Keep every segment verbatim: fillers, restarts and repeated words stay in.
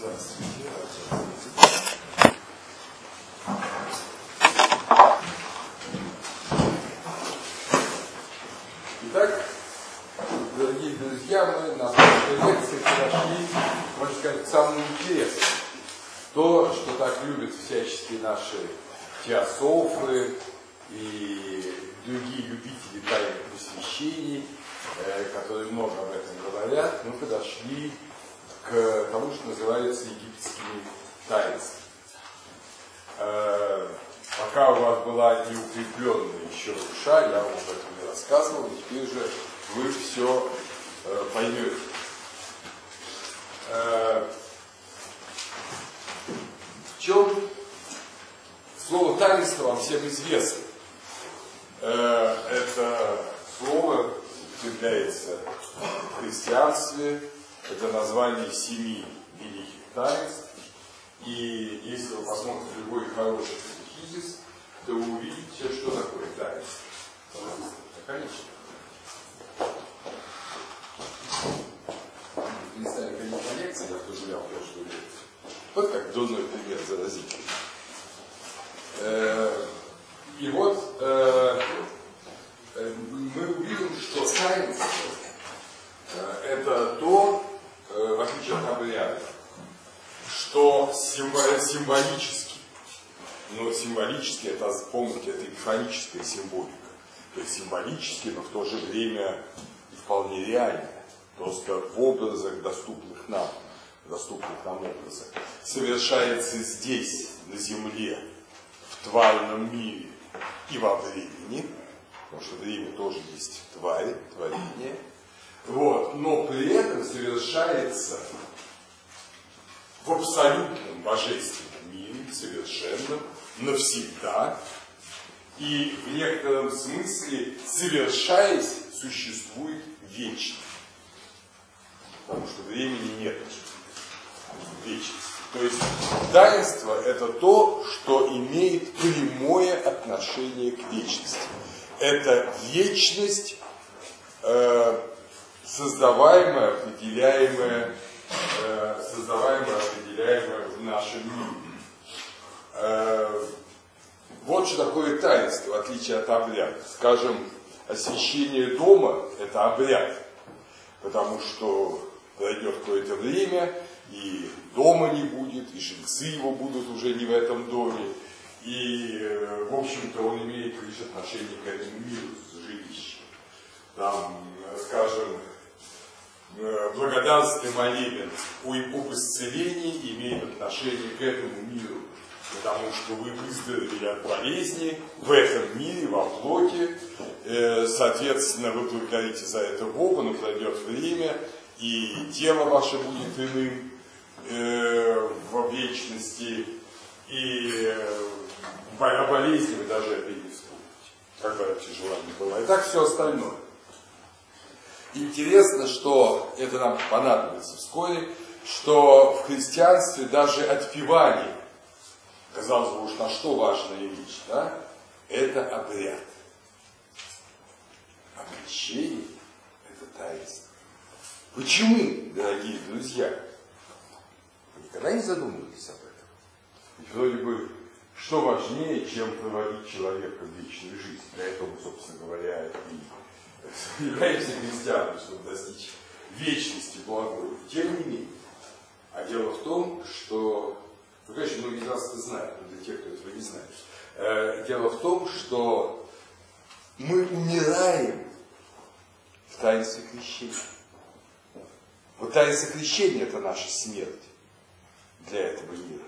Итак, дорогие друзья, мы на прошлой лекции подошли, можно сказать, к самому интересному. То, что так любят всячески наши теософы и другие любители тайных просвещений, которые много об этом говорят, мы подошли к тому, что называется египетскими таинствами. Пока у вас была неукрепленная еще душа, я вам об этом не рассказывал, и теперь же вы все э, поймете. Э, в чем слово таинство вам всем известно? Э, это слово употребляется в христианстве, это название семи великих таинств. И если вы посмотрите любой хороший катехизис, то вы увидите, что такое таинство. Конечно. Представили, конечно, лекции, я тоже взял прошлую лекцию. Вот как дурной пример заразительный. И вот мы увидим, что таинство это то, в отличие от обряда, что символически, но символически, это, помните, это эпифаническая символика, то есть символически, но в то же время и вполне реально, просто в образах, доступных нам, доступных нам образах, совершается здесь, на земле, в тварном мире и во времени, потому что время тоже есть твари, творение, вот, но при этом совершается в абсолютном божественном мире, совершенном, навсегда, и в некотором смысле, совершаясь, существует вечно. Потому что времени нет вечности. То есть таинство – это то, что имеет прямое отношение к вечности. Это вечность, э, создаваемая, определяемая, создаваемое, определяемое в нашем мире. Вот что такое таинство, в отличие от обряда. Скажем, освящение дома – это обряд, потому что пройдет какое-то время, и дома не будет, и жильцы его будут уже не в этом доме, и, в общем-то, он имеет лишь отношение к этому миру, жилищу. Там, скажем, благодарственный молебен об исцелении имеет отношение к этому миру, потому что вы выздоровели от болезни в этом мире, во плоти, соответственно, вы благодарите за это Бога, но пройдет время, и тело ваше будет иным в вечности, и о болезни вы даже это и не вспомните, как бы это тяжело не было. И так все остальное. Интересно, что это нам понадобится вскоре, что в христианстве даже отпевание, казалось бы, уж на что важная вещь, да? Это обряд. А крещение – это таинство. Почему, дорогие друзья? Вы никогда не задумывались об этом? Ведь вроде бы, что важнее, чем проводить человека в вечную жизнь? Для этого, собственно говоря, и являемся христианами, чтобы достичь вечности благой. Тем не менее. А дело в том, что, ну, конечно, многие из нас это знают, но для тех, кто этого не знает. Э, дело в том, что мы умираем в таинстве крещения. Вот таинство крещения – это наша смерть для этого мира.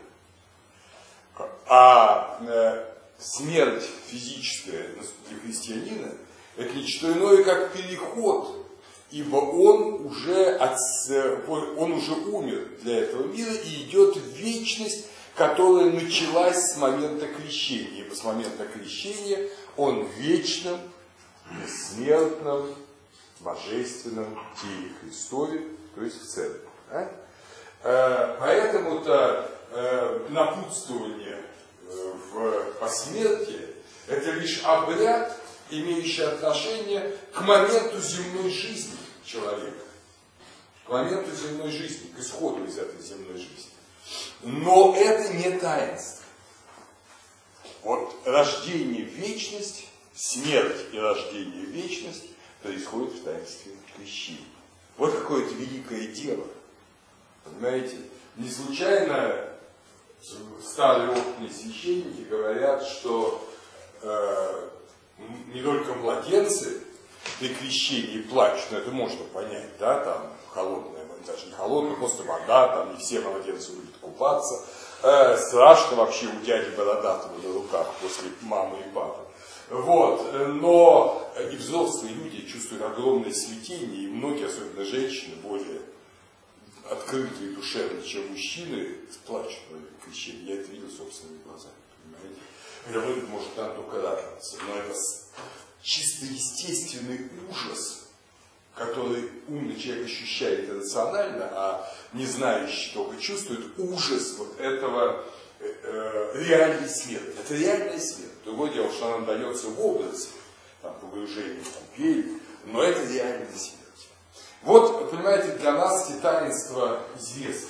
А э, смерть физическая для христианина – это не что иное, как переход, ибо он уже, от, он уже умер для этого мира и идет в вечность, которая началась с момента крещения. Ибо с момента крещения он в вечном, бессмертном, божественном теле Христове, то есть в церкви. Да? Поэтому-то напутствование в посмертии – это лишь обряд, имеющий отношение к моменту земной жизни человека, к моменту земной жизни, к исходу из этой земной жизни. Но это не таинство. Вот рождение в вечность, смерть и рождение в вечность происходит в таинстве крещения. Вот какое-то великое дело. Понимаете? Не случайно старые опытные священники говорят, что э, не только младенцы при крещении плачут, но это можно понять, да, там холодная, даже не холодная, просто вода, там не все младенцы любят купаться. Э, страшно вообще у дяди Бородатого на руках после мамы и папы. Вот, но и взрослые люди чувствуют огромное смятение, и многие, особенно женщины, более открытые душевно, чем мужчины, плачут на крещении. Я это видел собственными глазами, понимаете? Для многих может там только радоваться, но это чисто естественный ужас, который умный человек ощущает рационально, а не знающий только чувствует ужас вот этого э, реальной смерти. Это реальная смерть. Другое дело, что она дается в образе, там, погружение в купель, но это реальная смерть. Вот, понимаете, для нас эти таинства известны.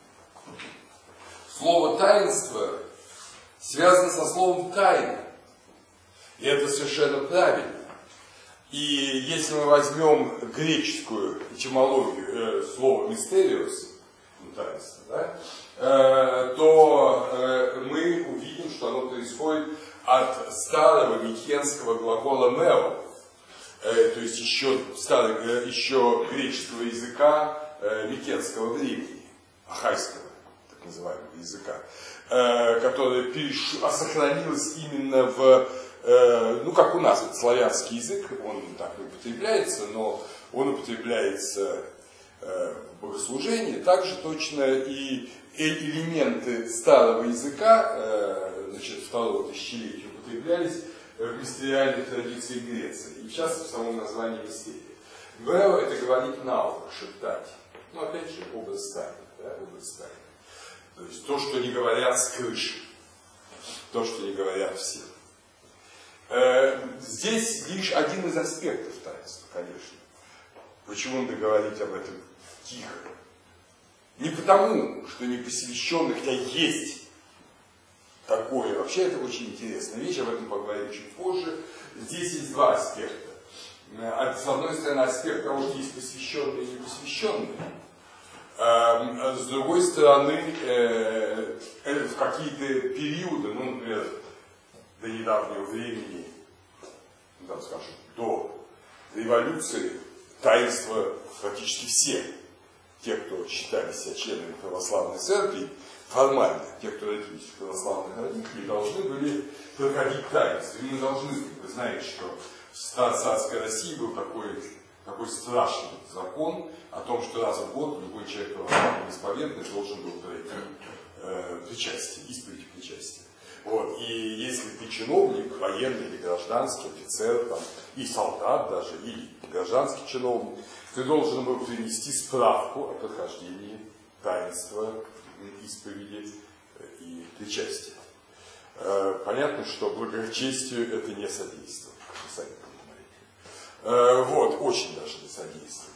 Слово таинство связано со словом тайна. И это совершенно правильно. И если мы возьмем греческую этимологию э, слова мистериус, ну, таинство, да, э, то э, мы увидим, что оно происходит от старого микенского глагола «нео», э, то есть еще, старый, э, еще греческого языка э, микенского времени, ахайского, так называемого языка, э, который переш... сохранилось именно в, э, ну как у нас, это славянский язык, он так не употребляется, но он употребляется э, в богослужении, также точно и элементы старого языка, э, значит, второго тысячелетия употреблялись в мистериальных традициях Греции, и в частности в самом названии мистерия. Бео это говорить на ухо, шептать. Ну, опять же, образ тайны, да, образ тайны. То есть то, что не говорят с крыши, то, что не говорят все. Э, здесь лишь один из аспектов таинства, конечно. Почему надо говорить об этом тихо? Не потому, что непосвященный, хотя есть такое. Вообще это очень интересная вещь, об этом поговорим чуть позже. Здесь есть два аспекта. С одной стороны, аспект того, что есть посвященные и непосвященные. А с другой стороны, в какие-то периоды, ну, например, до недавнего времени, ну, там, скажем, до революции, таинства практически все, те, кто считали себя членами православной церкви, формально, те, кто родились в православных родителей, должны были проходить таинство. И мы должны, вы знаете, что в царской России был такой, такой страшный закон о том, что раз в год любой человек православный исповедный должен был пройти э, причастие, исповедь причастия. Вот. И если ты чиновник, военный или гражданский, офицер, там, и солдат даже, или гражданский чиновник, ты должен был принести справку о прохождении таинства, исповеди и причастия. Понятно, что благочестию это не содействует, как вы сами понимаете. Вот, очень даже не содействует.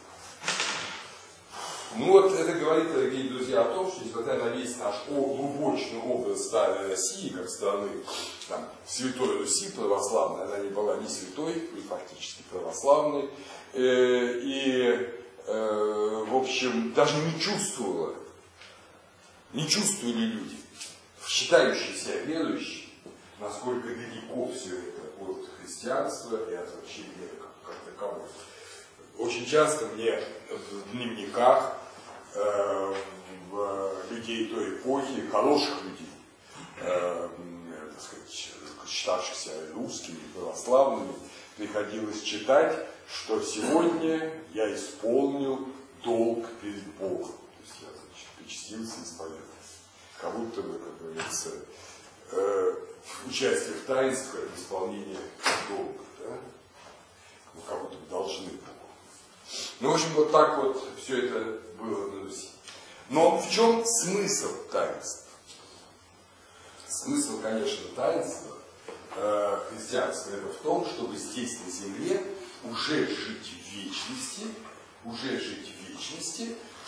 Ну вот это говорит, дорогие друзья, о том, что несмотря на весь наш глубочный образ старой России, как страны там, Святой Руси православной, она не была ни святой, ни фактически православной, и, в общем, даже не чувствовала, не чувствовали люди, считающие себя верующими, насколько далеко все это от христианства и от вообще веры как, как таковой. Очень часто мне в дневниках э, в людей той эпохи, хороших людей, э, так сказать, считавшихся русскими, православными, приходилось читать, что сегодня я исполнил долг перед Богом. То есть я, значит, причастился и исповедовался. Как будто бы, как говорится, э, участие в таинстве, исполнение долга, да? Ну, как будто бы должны Богу. Ну, в общем, вот так вот все это было на Руси. Но в чем смысл таинства? Смысл, конечно, таинства э, христианства это в том, чтобы здесь на земле уже жить в вечности, уже жить в вечности,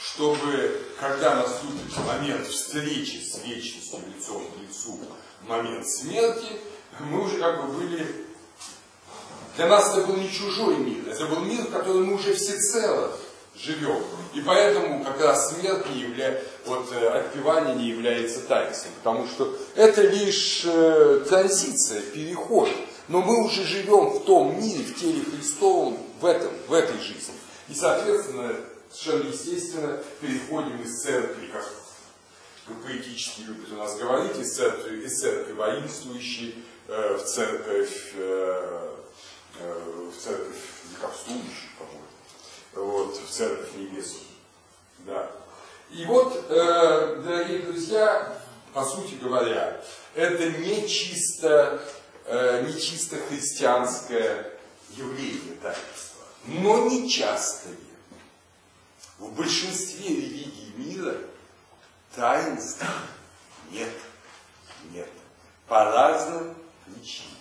чтобы, когда наступит момент встречи с вечностью лицом к лицу, момент смерти, мы уже как бы были... Для нас это был не чужой мир, это был мир, в котором мы уже всецело живем. И поэтому как раз смерть не является, вот отпевание не является таинством, потому что это лишь э, транзиция, переход. Но мы уже живем в том мире, в теле Христовом, в этом, в этой жизни. И, соответственно, совершенно естественно, переходим из церкви, как, как поэтически любят у нас говорить, из церкви, из церкви воинствующей э, в церковь, э, э, в церковь дикобствующей, по-моему, вот, в церковь небесную. Да. И вот, э, дорогие друзья, по сути говоря, это не чисто, э, не чисто христианское явление таинства, но не частое. В большинстве религий мира таинства нет, нет, по разным причинам.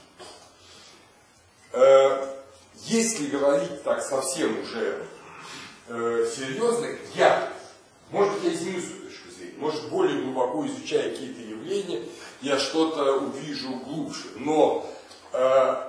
Э, если говорить так совсем уже э, серьезно, я, может быть, я изменю свою точку зрения, может, более глубоко изучая какие-то явления, я что-то увижу глубже, но э,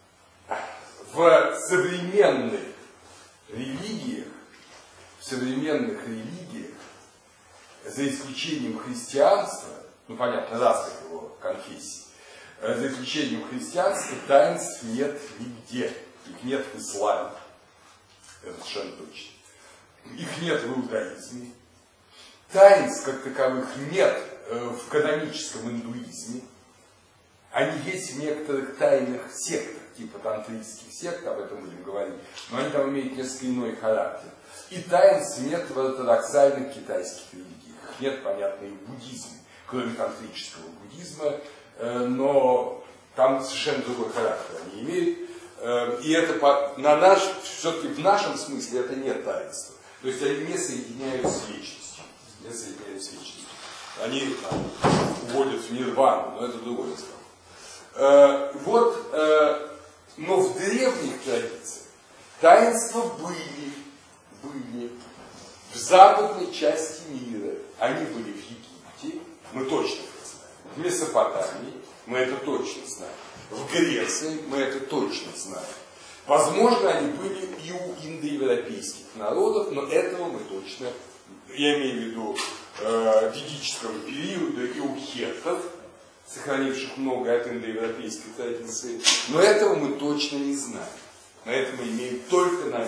в современных религиях, в современных религиях, за исключением христианства, ну понятно, разных его конфессий, за исключением христианства таинств нет нигде. Их нет в исламе. Это совершенно точно. Их нет в иудаизме. Таинств как таковых нет в каноническом индуизме. Они есть в некоторых тайных сектах, типа тантрийских сект, об этом будем говорить, но они там имеют несколько иной характер. И таинств нет в ортодоксальных китайских религиях. Их нет, понятно, и в буддизме, кроме тантрического буддизма, но там совершенно другой характер они имеют. И это на наш, все-таки в нашем смысле это не таинство. То есть они не соединяются с вечностью. Не соединяются с вечностью. Они там, уводят в нирвану, но это другой разговор. Вот, но в древних традициях таинства были, были в западной части мира. Они были в Египте, мы точно это знаем. В Месопотамии, мы это точно знаем. В Греции, мы это точно знаем. Возможно, они были и у индоевропейских народов, но этого мы точно, я имею в виду э, ведического периода, и у хеттов, сохранивших много от индоевропейской традиции, но этого мы точно не знаем. На это мы имеем только намек.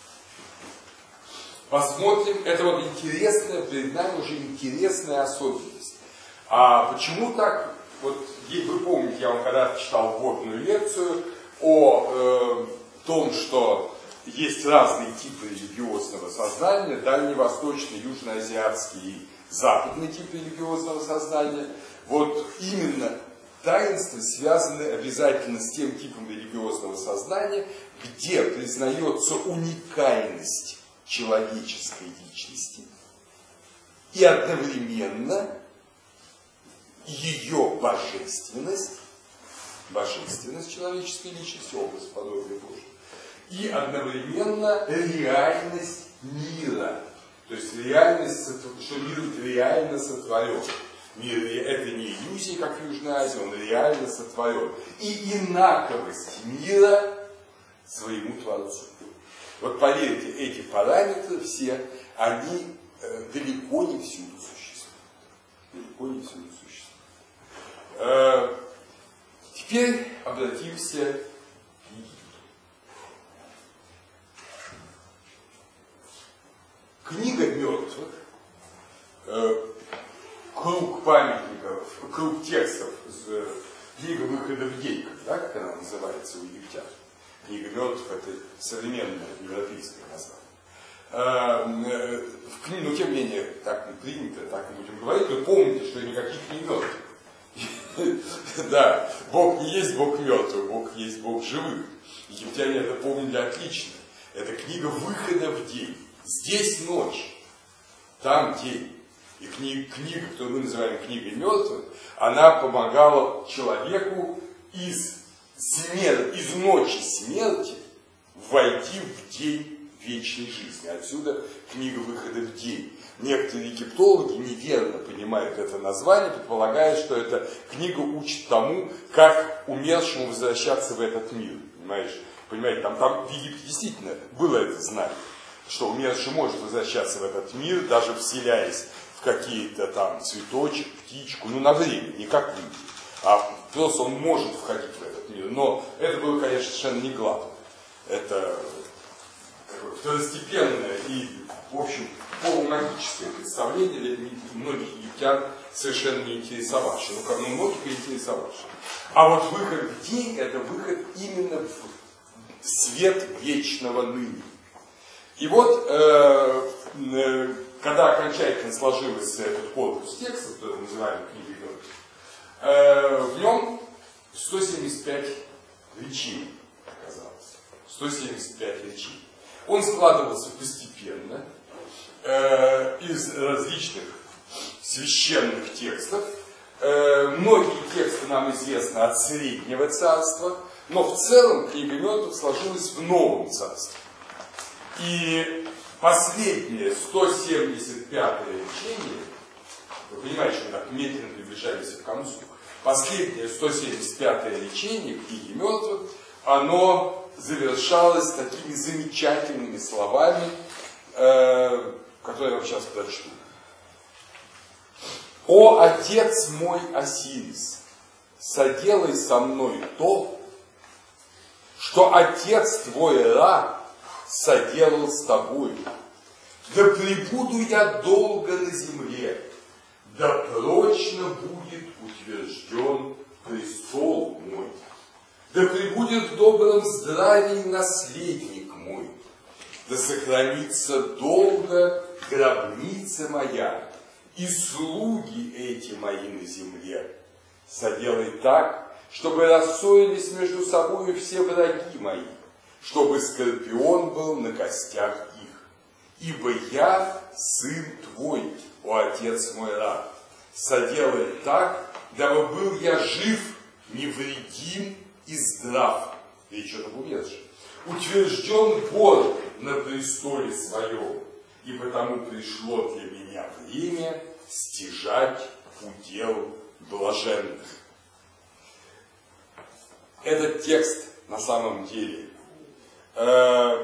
Посмотрим, это вот интересная, перед нами уже интересная особенность. А почему так? Вот вы помните, я вам когда-то читал вводную лекцию о э, том, что есть разные типы религиозного сознания, дальневосточный, южноазиатский и западный тип религиозного сознания. Вот именно таинства связаны обязательно с тем типом религиозного сознания, где признается уникальность человеческой личности и одновременно ее божественность, божественность человеческой личности, образ подобия Божьего, и одновременно реальность мира. То есть реальность, что мир реально сотворен. Мир это не иллюзия, как в Южной Азии, он реально сотворен. И инаковость мира своему Творцу. Вот поверьте, эти параметры все, они э, далеко не всюду существуют. Далеко не всюду существуют. Э, теперь обратимся к Египту. Книга мертвых, э, круг памятников, круг текстов, книга выхода в день, да, как она называется у египтян. Книга мертвых — это современное европейское название. В книге, но тем не менее, так не принято, так и будем говорить, но помните, что никаких не мертвых. Да, Бог не есть Бог мертвых, Бог есть Бог живых. Египтяне это помнили отлично. Это книга выхода в день. Здесь ночь, там день. И книга, книга, которую мы называем книгой мертвых, она помогала человеку из смерти, из ночи смерти войти в день вечной жизни. Отсюда книга «Выхода в день». Некоторые египтологи неверно понимают это название, предполагая, что эта книга учит тому, как умершему возвращаться в этот мир. Понимаешь? Понимаете, там, там в Египте действительно было это знание, что умерший может возвращаться в этот мир, даже вселяясь в какие-то там цветочек, птичку, ну на время, не как люди. А просто он может входить в этот мир. Но это было, конечно, совершенно не главное. Это второстепенное и, в общем, полумагическое представление для многих египтян совершенно не интересовавшее. Ну, как ну, многих и интересовавшее. А вот выход в день – это выход именно в свет вечного ныне. И вот, э, э, когда окончательно сложился этот корпус текста, который мы называем книгой Георгия, э, в нем сто семьдесят пять речей оказалось. сто семьдесят пять речей. Он складывался постепенно э, из различных священных текстов. Э, многие тексты нам известны от Среднего Царства, но в целом книга мертвых сложилась в Новом Царстве. И последнее сто семьдесят пятое речение, вы понимаете, что мы так медленно приближаемся к концу, последнее сто семьдесят пятое речение книги мертвых, оно завершалось такими замечательными словами, э, которые я вам сейчас прочту. «О, отец мой Осирис, соделай со мной то, что отец твой Ра соделал с тобой. Да пребуду я долго на земле, да прочно будет утвержден престол мой. Да пребудет в добром здравии наследник мой, да сохранится долго гробница моя, и слуги эти мои на земле. Соделай так, чтобы рассорились между собой все враги мои, чтобы скорпион был на костях их. Ибо я сын твой, о отец мой Ра. Соделай так, дабы был я жив, невредим и здрав». Речь идет об умершем. «Утвержден Бог на престоле своем, и потому пришло для меня время стяжать удел блаженных». Этот текст на самом деле э,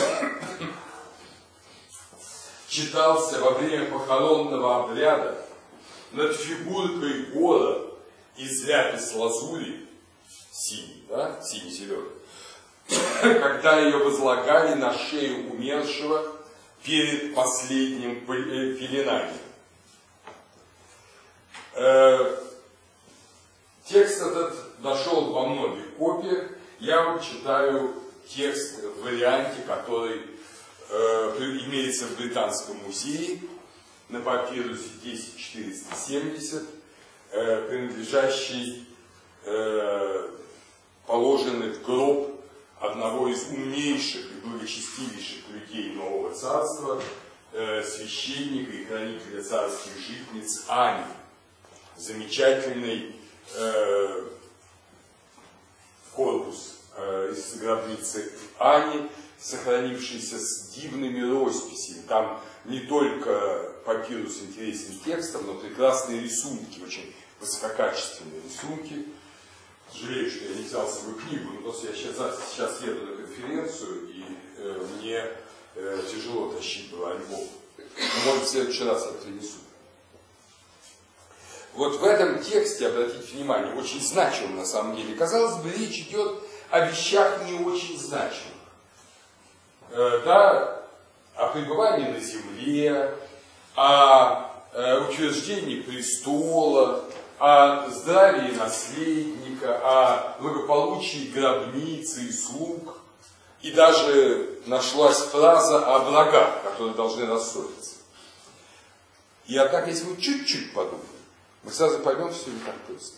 читался во время похоронного обряда над фигуркой гора из ляпис-лазури, синий, да, синий-зеленый, когда ее возлагали на шею умершего перед последним пеленанием. Э, текст этот дошел во многих копиях. Я вам читаю текст в варианте, который э, имеется в Британском музее на папирусе тысяча четыреста семьдесят, э, принадлежащий, э, положенный в гроб одного из умнейших и благочестивейших людей Нового Царства, э, священника и хранителя царских житниц Ани. Замечательный э, корпус э, из гробницы Ани, сохранившийся с дивными росписями. Там не только папирус интересен текстом, но прекрасные рисунки, очень высококачественные рисунки. Жалею, что я не взял с собой книгу, но просто я сейчас, сейчас еду на конференцию, и э, мне э, тяжело тащить был альбом. Но, может, в следующий раз я принесу. Вот в этом тексте, обратите внимание, очень значимым на самом деле. Казалось бы, речь идет о вещах не очень значимых. Э, да, о пребывании на земле, о э, утверждении престола, о здравии наследника, о благополучии гробницы и слуг. И даже нашлась фраза о врагах, которые должны рассориться. И однако, если мы чуть-чуть подумаем, мы сразу поймем, что все не так просто.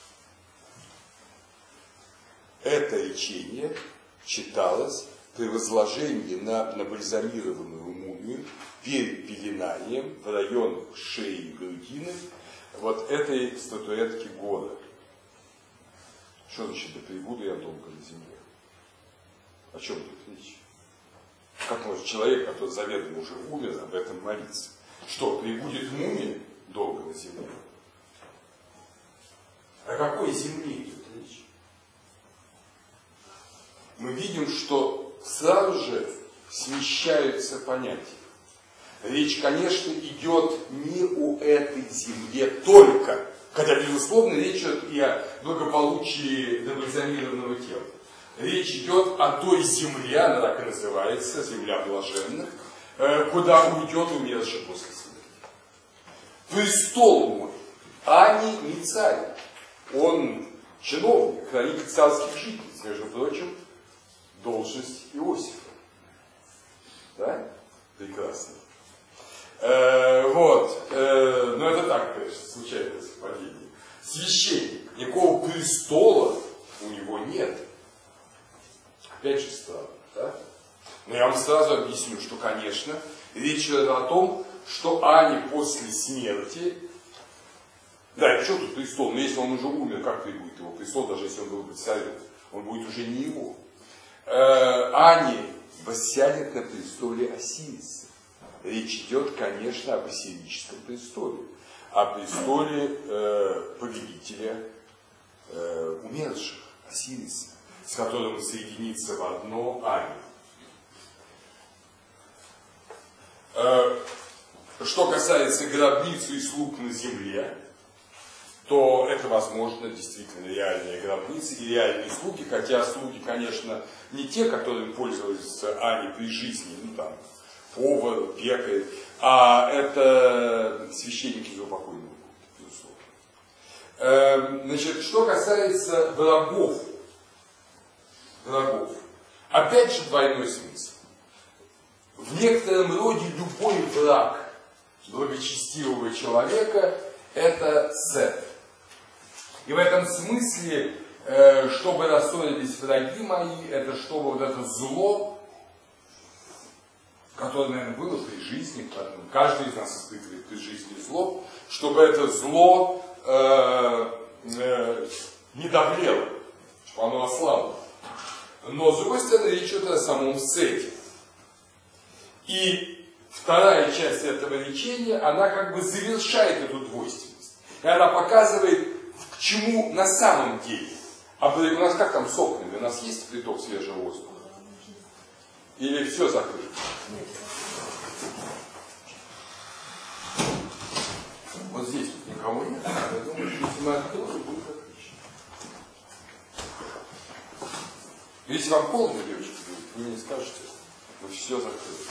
Это речение читалось при возложении на набальзамированную мумию перед пеленанием в район шеи и грудины вот этой статуэтки гора. Что значит, да пребуду я долго на земле? О чем тут речь? Как может человек, который заведомо уже умер, об этом молиться? Что, прибудет мумия долго на земле? О какой земле идет речь? Мы видим, что сразу же смещаются понятия. Речь, конечно, идет не о этой земле только, хотя, безусловно, речь идет и о благополучии добальзамированного тела. Речь идет о той земле, она так и называется, земля блаженных, куда уйдет умерший после смерти. Престол мой, а не, не царь. Он чиновник, хранитель царских житниц, между прочим, должность Иосифа. Да? Прекрасно. Э, вот. Э, но это так, конечно, случайное совпадение. Священник. Никакого престола у него нет. Опять же странно, да? Но я вам сразу объясню, что, конечно, речь идет о том, что Ане после смерти... Да, и что тут престол? Но если он уже умер, как прибудет его престол, даже если он был бы царем? Он будет уже не его. Э, Ане воссядет на престоле Осириса. Речь идет, конечно, об ассирийском престоле. О престоле э, повелителя э, умерших, Осириса, с которым соединится в одно Ане. Э, что касается гробницы и слуг на земле, то это, возможно, действительно реальные гробницы и реальные слуги, хотя слуги, конечно, не те, которыми пользовались Ани при жизни, ну там, повар, пекарь, а это священники заупокойного культа, безусловно. Значит, что касается врагов, врагов, опять же двойной смысл. В некотором роде любой враг благочестивого человека – это Сет. И в этом смысле, э, чтобы рассорились враги мои, это чтобы вот это зло, которое, наверное, было при жизни, каждый из нас испытывает при жизни зло, чтобы это зло э, э, не давлело, чтобы оно ослабло. Но, с другой стороны, речь идет о самом Сете. И вторая часть этого речения, она как бы завершает эту двойственность. И она показывает, к чему на самом деле. А у нас как там с окнами? У нас есть приток свежего воздуха? Или все закрыто? Вот здесь вот никого нет. Я думаю, что если мы откроем, будет отлично. Если вам холодно, девочки, вы мне скажете, вы все закрыли.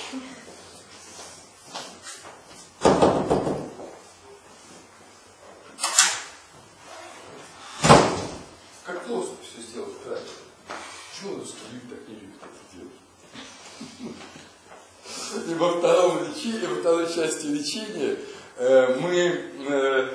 Как просто все сделать правильно. Почему русские люди так не любят это делать? И во втором лечении, во второй части лечения э, мы э,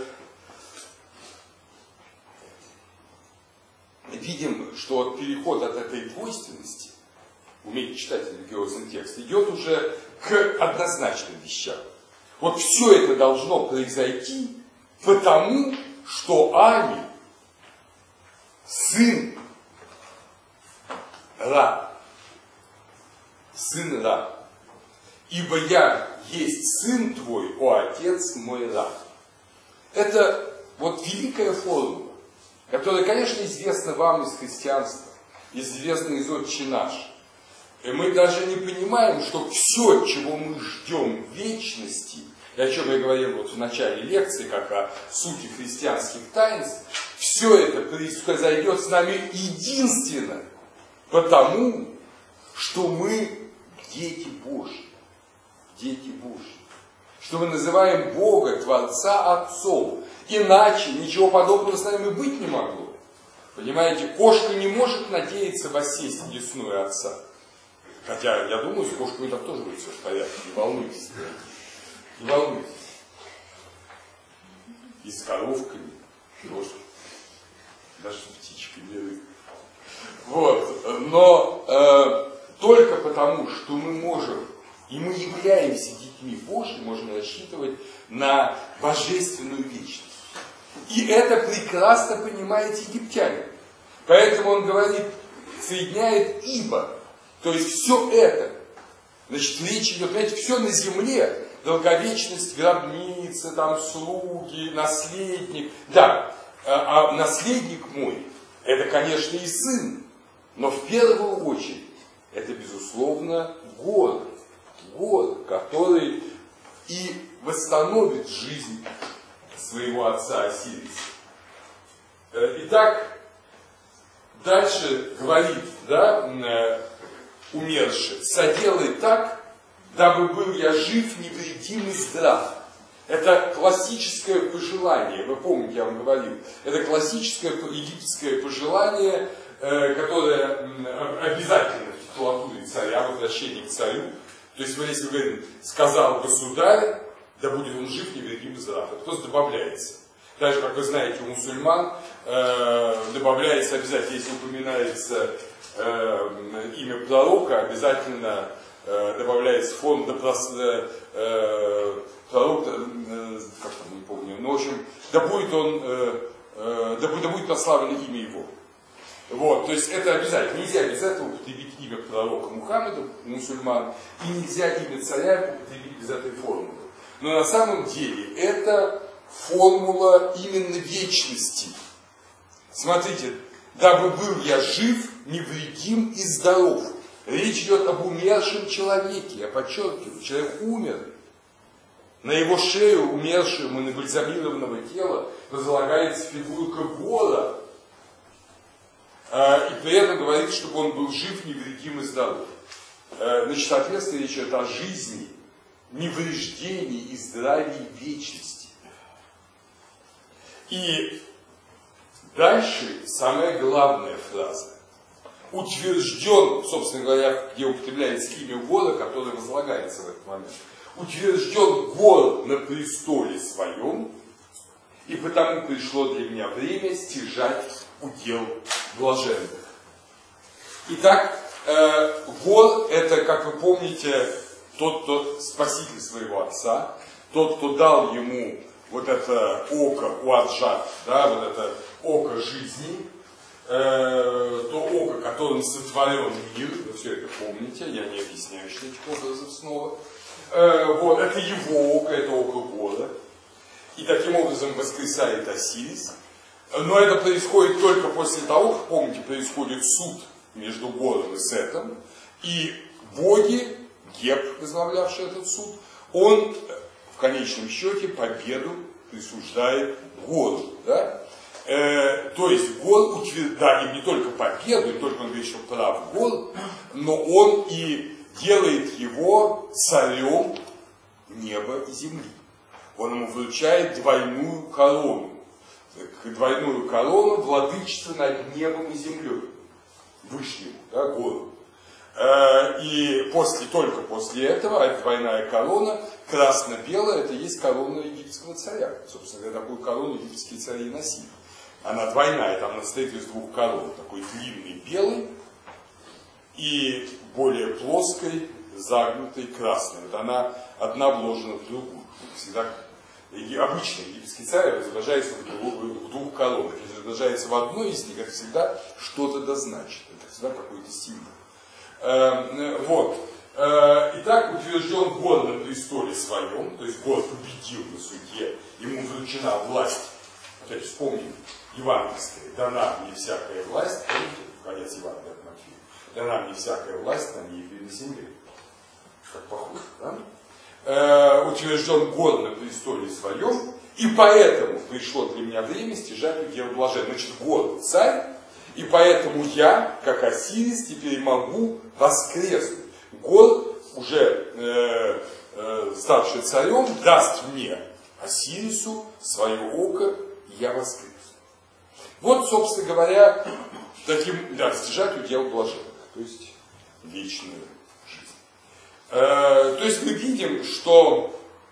видим, что переход от этой двойственности, уметь читать религиозный текст, идет уже к однозначным вещам. Вот все это должно произойти потому, что Ани сын Ра. Сын Ра. Ибо я есть сын твой, о отец мой Ра. Это вот великая формула, которая, конечно, известна вам из христианства, известна из Отче наш. И мы даже не понимаем, что все, чего мы ждем в вечности, и о чем я говорил вот в начале лекции, как о сути христианских таинств, все это произойдет с нами единственно потому, что мы дети Божьи. Дети Божьи. Что мы называем Бога, Творца, Отцом. Иначе ничего подобного с нами быть не могло. Понимаете, кошка не может надеяться воссесть в десную Отца. Хотя, я думаю, с кошками там тоже будет все в порядке. Не волнуйтесь. Не волнуйтесь. И с коровками тоже. Даже птичками. Вот. Но э, только потому, что мы можем, и мы являемся детьми Божьими, можем рассчитывать на божественную вечность. И это прекрасно понимает египтянин. Поэтому он говорит, соединяет ибо. То есть все это, Значит, речь идет, знаете, все на земле, долговечность, гробница, там слуги, наследник. Да, а, а наследник мой, это, конечно, и сын, но в первую очередь, это, безусловно, город, город, который и восстановит жизнь своего отца Осириса. Итак, дальше говорит, да, умерший: соделай так, дабы был я жив, невредим и здрав. Это классическое пожелание, вы помните, я вам говорил, это классическое египетское пожелание, которое обязательно в титулатуре царя, возвращение к царю. То есть, если вы говорите, сказал государь, да будет он жив, невредим и здрав, это просто добавляется. Так же, как вы знаете, у мусульман э, добавляется обязательно, если упоминается э, имя пророка, обязательно э, добавляется форма э, э, пророка, э, как там, не помню, но в общем, да будет он, э, э, да, да будет прославлено имя его. Вот, то есть это обязательно. Нельзя без этого употребить имя пророка Мухаммеда, мусульман, и нельзя имя царя употребить без этой формулы. Но на самом деле это формула именно вечности. Смотрите, дабы был я жив, невредим и здоров. Речь идет об умершем человеке, я подчеркиваю, человек умер. На его шею умершему набальзамированного тела возлагается фигурка вора. И при этом говорит, чтобы он был жив, невредим и здоров. Значит, соответственно, речь идет о жизни, невреждении и здравии вечности. И дальше самая главная фраза. Утвержден, собственно говоря, где употребляется имя вора, которое возлагается в этот момент. Утвержден вор на престоле своем, и потому пришло для меня время стяжать удел блаженных. Итак, э, вор — это, как вы помните, тот, кто спаситель своего отца, тот, кто дал ему вот это око уаджат, да, вот это око жизни, э, то око, которым сотворен мир, вы все это помните, я не объясняю этих образов снова. Э, вот, это его око, это око вора. И таким образом воскресает Осирис. Но это происходит только после того, как, помните, происходит суд между Гором и Сетом. И боги, Геб, возглавлявший этот суд, он в конечном счете победу присуждает Гору. Да? Э, то есть Гор утверждает не только победу, не только он говорит, что прав Гор, но он и делает его царем неба и земли. Он ему вручает двойную корону. Двойную корону владычества над небом и землей. Вышнему, да, Гору. И после, только после этого, а двойная корона, красно-белая, это есть корона египетского царя. Собственно говоря, такую корону египетские цари и носили. Она двойная, там она состоит из двух корон. Такой длинный белый и более плоской, загнутой красной. Вот она одна вложена в другую. Всегда обычно египетский царь изображается в двух, в двух коронах. Если изображается в одной из них, это всегда что-то дозначит. Это всегда какой-то символ. Э, вот. Э, итак, утвержден Гор на престоле своем, то есть Гор победил на суде, ему вручена власть. Опять вспомним, евангельская, дана мне всякая власть, помните, конец Евангелия от Матфея, дана мне всякая власть на небе и на земле. Как похоже, да? Э, утвержден Гор на престоле своем, и поэтому пришло для меня время стяжать удел блаженных. Значит, Гор царь, и поэтому я, как Осирис, теперь могу воскреснуть. Гор, уже э, э, ставший царем, даст мне, Осирису, свое око, и я воскресну. Вот, собственно говоря, таким, да, стяжать удел блаженных, то есть вечную жизнь. Э, то есть мы видим, что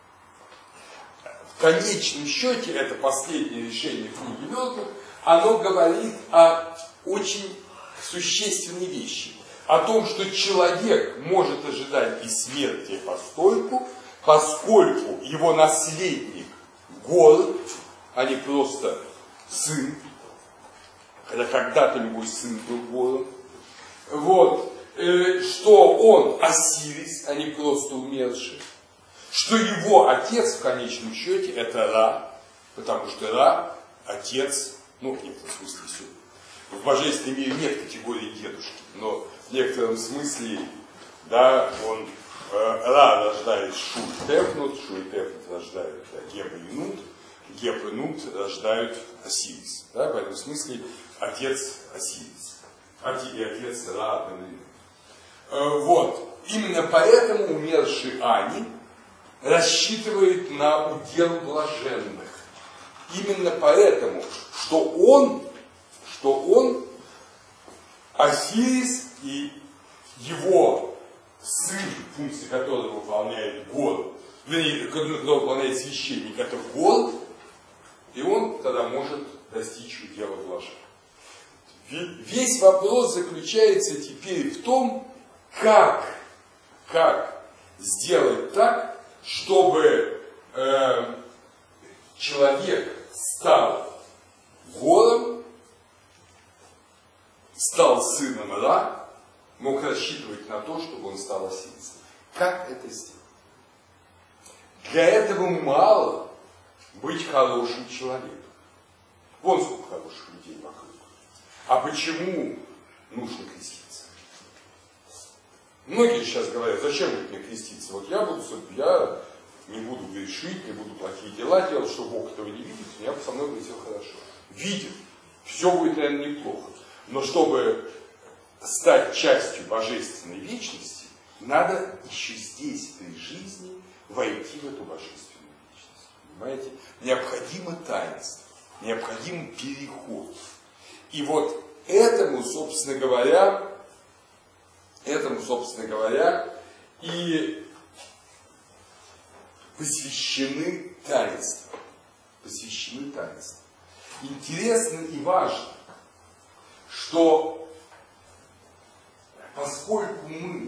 в конечном счете это последнее решение книги мертвых, оно говорит о очень существенной вещи. О том, что человек может ожидать бессмертия постольку, поскольку его наследник Гор, а не просто сын, хотя когда-то любой сын был Гором. Вот. э, что он Осирис, а не просто умерший, что его отец в конечном счете это Ра, потому что Ра отец, ну в некотором смысле все. В божественном мире нет категории дедушки, но в некотором смысле, да, он э, Ра рождает Шу и Тефнут, Шу и Тефнут рождают да, Геба и Нут, Геб и Нут рождают Осирис. Да, в этом смысле отец Осирис. И отец Ра. Э, вот. Именно поэтому умерший Ани рассчитывает на удел блаженных. Именно поэтому, что он, что он Осирис и его сын, функции которого выполняет город, вернее, который выполняет священник, это город, и он тогда может достичь удела блаженных. Весь вопрос заключается теперь в том, как, как сделать так, чтобы э, человек стал гором, стал сыном Ра, мог рассчитывать на то, чтобы он стал Осирисом. Как это сделать? Для этого мало быть хорошим человеком. Вон сколько хороших людей вокруг. А почему нужно креститься? Многие сейчас говорят, зачем мне креститься? Вот я буду, я не буду грешить, не буду плохие дела делать, что Бог этого не видит, у меня со мной будет все хорошо. Видит, все будет, наверное, неплохо. Но чтобы стать частью божественной вечности, надо еще здесь, при жизни, войти в эту божественную вечность. Понимаете? Необходимо таинство, необходим переход. И вот этому, собственно говоря, этому, собственно говоря, и посвящены таинства. Посвящены таинства. Интересно и важно, что поскольку мы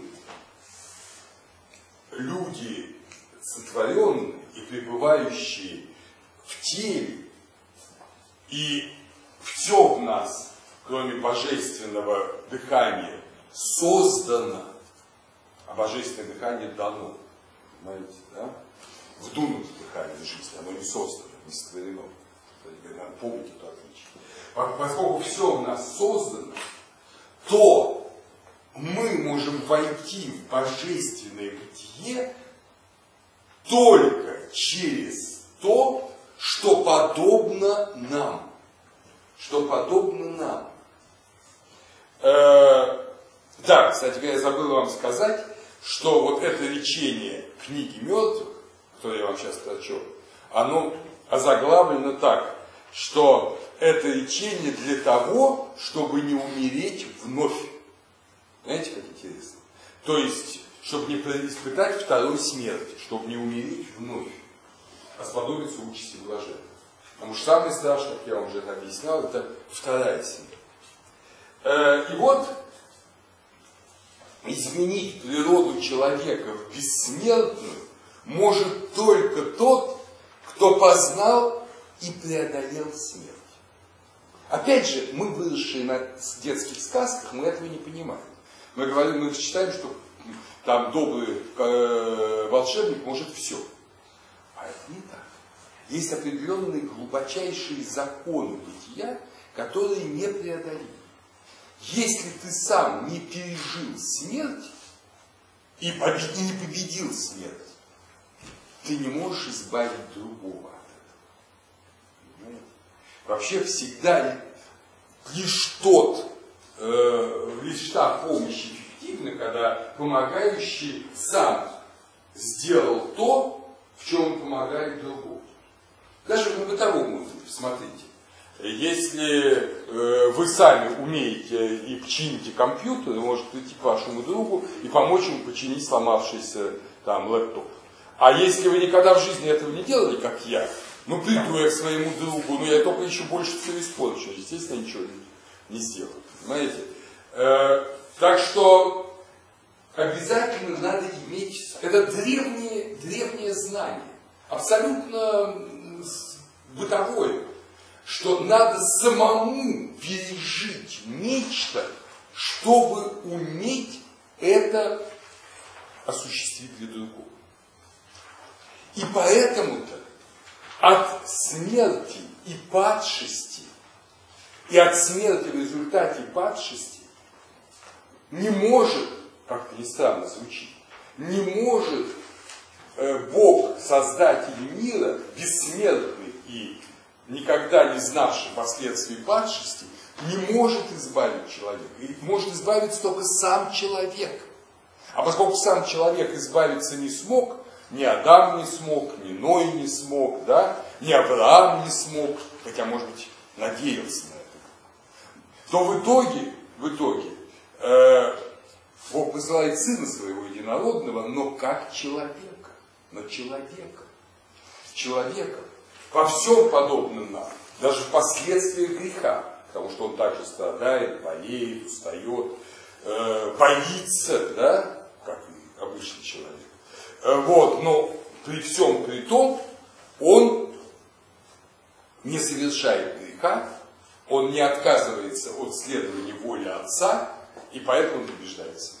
люди сотворенные и пребывающие в теле, и все в нас, кроме божественного дыхания, создано, а божественное дыхание дано. Понимаете, да? Вдунуто дыхание жизни, оно не создано, не сотворено. Надо помнить это отличие. Поскольку все в нас создано, то мы можем войти в божественное бытие только через то, что подобно нам. Что подобно нам. Э, да, кстати говоря, я забыл вам сказать, что вот это речение книги мертвых, которое я вам сейчас прочел, оно озаглавлено так, что это речение для того, чтобы не умереть вновь. Знаете, как интересно? То есть, чтобы не испытать второй смерти, чтобы не умереть вновь, а сподобиться участи блаженных. Потому что самое страшное, как я вам уже это объяснял, это вторая смерть. И вот изменить природу человека в бессмертную может только тот, кто познал и преодолел смерть. Опять же, мы, выросшие на детских сказках, мы этого не понимаем. Мы говорим, мы читаем, что там добрый э, волшебник может все. А это не так. Есть определенные глубочайшие законы бытия, которые непреодолимы. Если ты сам не пережил смерть и, побед... и не победил смерть, ты не можешь избавить другого от этого. Понимаете? Вообще всегда лишь тот, э, лишь та помощь эффективна, когда помогающий сам сделал то, в чем он помогает другому. Даже на бытовом уровне, смотрите. Если э, вы сами умеете и почините компьютер, вы можете прийти к вашему другу и помочь ему починить сломавшийся там лэптоп. А если вы никогда в жизни этого не делали, как я, ну приду я к своему другу, ну я только еще больше все испорчу, естественно, ничего не, не сделаю. Понимаете? Э, так что обязательно надо иметь, это древнее, древнее знание, абсолютно бытовое, что надо самому пережить нечто, чтобы уметь это осуществить для другого. И поэтому-то от смерти и падшести, и от смерти в результате падшести не может, как-то не странно звучит, не может э, Бог, Создатель мира, бессмертный и никогда не знавший последствий падшести, не может избавить человека. И может избавиться только сам человек. А поскольку сам человек избавиться не смог, ни Адам не смог, ни Ной не смог, да, ни Авраам не смог, хотя, может быть, надеялся на это, то в итоге, в итоге, э, Бог посылает Сына Своего Единородного, но как человека, но человека, человека, во всем подобным нам, даже в последствиях греха, потому что он также страдает, болеет, устает, э, боится, да, как и обычный человек. Э, вот, но при всем при том, он не совершает греха, он не отказывается от следования воли Отца, и поэтому он побеждает смерть.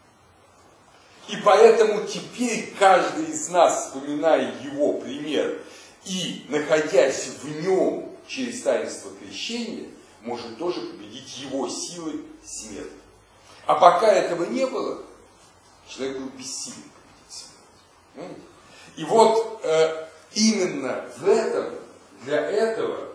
И поэтому теперь каждый из нас, вспоминая его пример и находясь в нем через таинство крещения, может тоже победить его силой смерть. А пока этого не было, человек был бессилен победить смерть. И вот э, именно в этом, для этого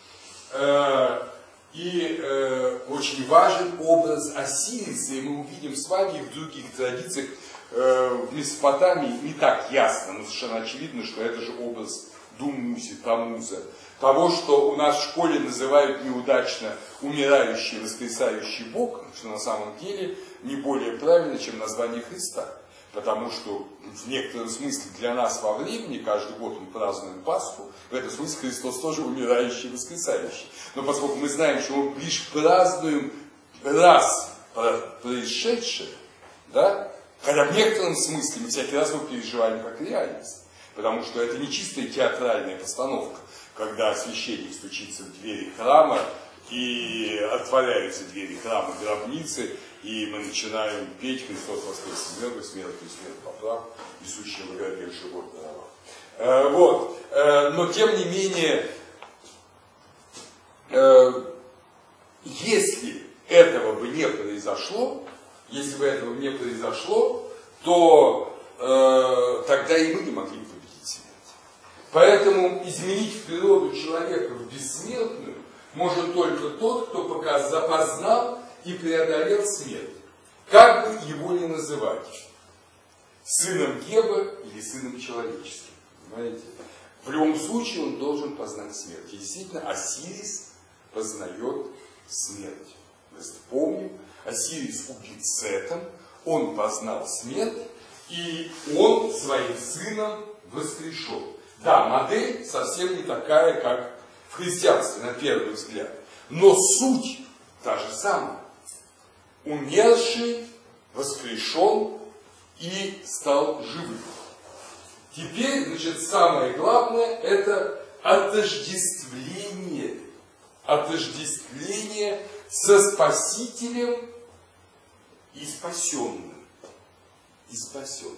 э, и э, очень важен образ Осириса, и мы увидим с вами в других традициях э, в Месопотамии не так ясно, но совершенно очевидно, что это же образ Думузи, Тамуза, того, что у нас в школе называют неудачно умирающий, воскресающий Бог, что на самом деле не более правильно, чем название Христа. Потому что в некотором смысле для нас во времени, каждый год мы празднуем Пасху, в этом смысле Христос тоже умирающий и воскресающий. Но поскольку мы знаем, что мы лишь празднуем раз происшедшее, да, хотя в некотором смысле мы всякий раз его переживаем как реальность. Потому что это не чистая театральная постановка, когда священник стучится в двери храма, и отворяются двери храма гробницы, и мы начинаем петь «Христос воскрес из мертвых, смертью смерть поправ, несущий в гробе живот даровал». Вот. Но тем не менее, если этого бы не произошло, если бы этого не произошло, то тогда и мы не могли бы победить смерть. Поэтому изменить природу человека в бессмертную может только тот, кто показал, познал и преодолел смерть. Как бы его ни называть. Сыном Геба или сыном человеческим. Понимаете? В любом случае он должен познать смерть. И действительно, Осирис познает смерть. Мы помним, Осирис убит Сетом, он познал смерть, и он своим сыном воскрешен. Да, модель совсем не такая, как в христианстве, на первый взгляд. Но суть та же самая. Умерший воскрешен и стал живым. Теперь, значит, самое главное, это отождествление. Отождествление со Спасителем и спасенным. И спасенным.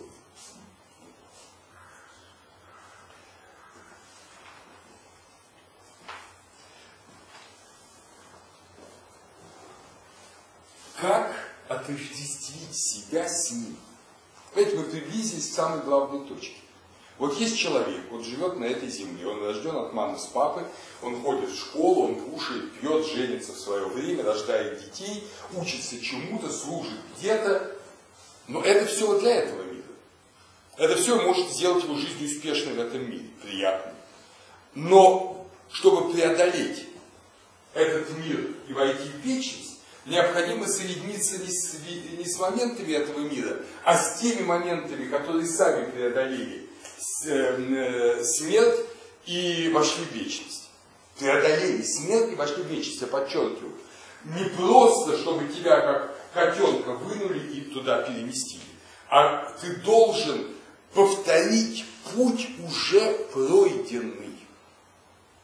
Как отождествить себя с ним? Понимаете, мы приблизились к самой главной точке. Вот есть человек, он живет на этой земле, он рожден от мамы с папой, он ходит в школу, он кушает, пьет, женится в свое время, рождает детей, учится чему-то, служит где-то. Но это все для этого мира. Это все может сделать его жизнь успешной в этом мире, приятной. Но чтобы преодолеть этот мир и войти в вечность, необходимо соединиться не с, не с моментами этого мира, а с теми моментами, которые сами преодолели смерть и вошли в вечность. Преодолели смерть и вошли в вечность, я подчеркиваю. Не просто, чтобы тебя как котенка вынули и туда переместили, а ты должен повторить путь уже пройденный.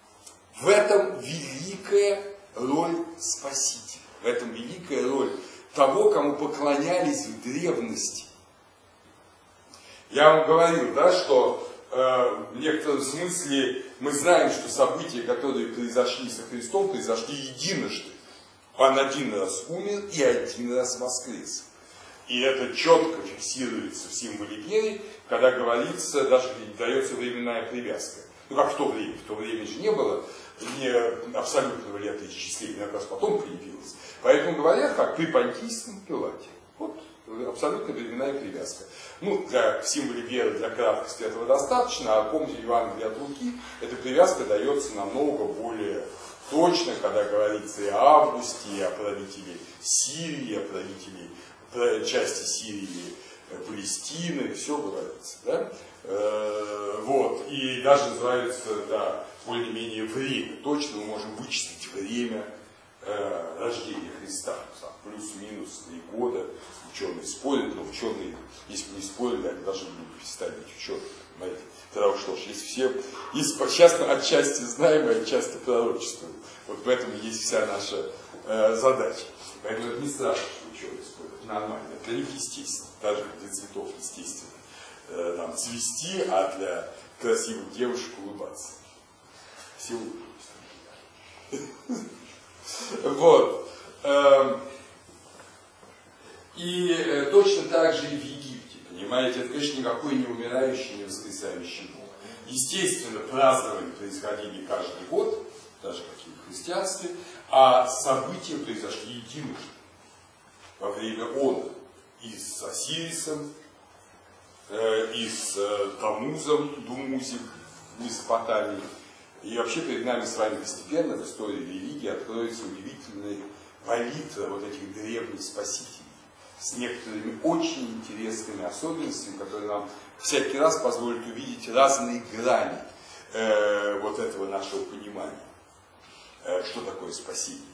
В этом великая роль Спасителя. В этом великая роль того, кому поклонялись в древности. Я вам говорил, да, что э, в некотором смысле мы знаем, что события, которые произошли со Христом, произошли единожды. Он один раз умер и один раз воскрес. И это четко фиксируется в символе веры, когда говорится, даже дается временная привязка. Ну как в то время, в то время же не было не абсолютного летоисчисления, как раз потом появилось. Поэтому говорят, как при Понтийском Пилате. Вот абсолютно временная привязка. Ну, для в символе веры, для краткости этого достаточно, а помните, Евангелие от Луки, эта привязка дается намного более точно, когда говорится и о Августе, и о правителе Сирии, о правителе части Сирии, Палестины, все говорится. Да? Э, вот. И даже называется, да, более-менее время. Точно мы можем вычислить время э, рождения Христа. Плюс-минус три года. Ученые спорят, но ученые, если бы не спорили, они даже были перестать быть учеными. Понимаете? Тогда что ж, есть все, есть сейчас отчасти знаемые, отчасти пророчествуем. Вот в этом есть вся наша э, задача. Поэтому это не страшно, что ученые спорят. Это нормально. Для них естественно. Даже для цветов естественно. Э, там, цвести, а для красивых девушек улыбаться. Все улыбаются. Вот. И э, точно так же и в Египте, понимаете, это, конечно, никакой не умирающий, не воскресающий Бог. Естественно, празднования происходили каждый год, даже как и в христианстве, а события произошли единожды. Во время она и с Осирисом, э, и с э, Тамузом, Думузем в Месопотамии. И вообще перед нами с вами постепенно в истории религии откроется удивительная палитра вот этих древних спасителей с некоторыми очень интересными особенностями, которые нам всякий раз позволят увидеть разные грани э, вот этого нашего понимания, э, что такое спасение.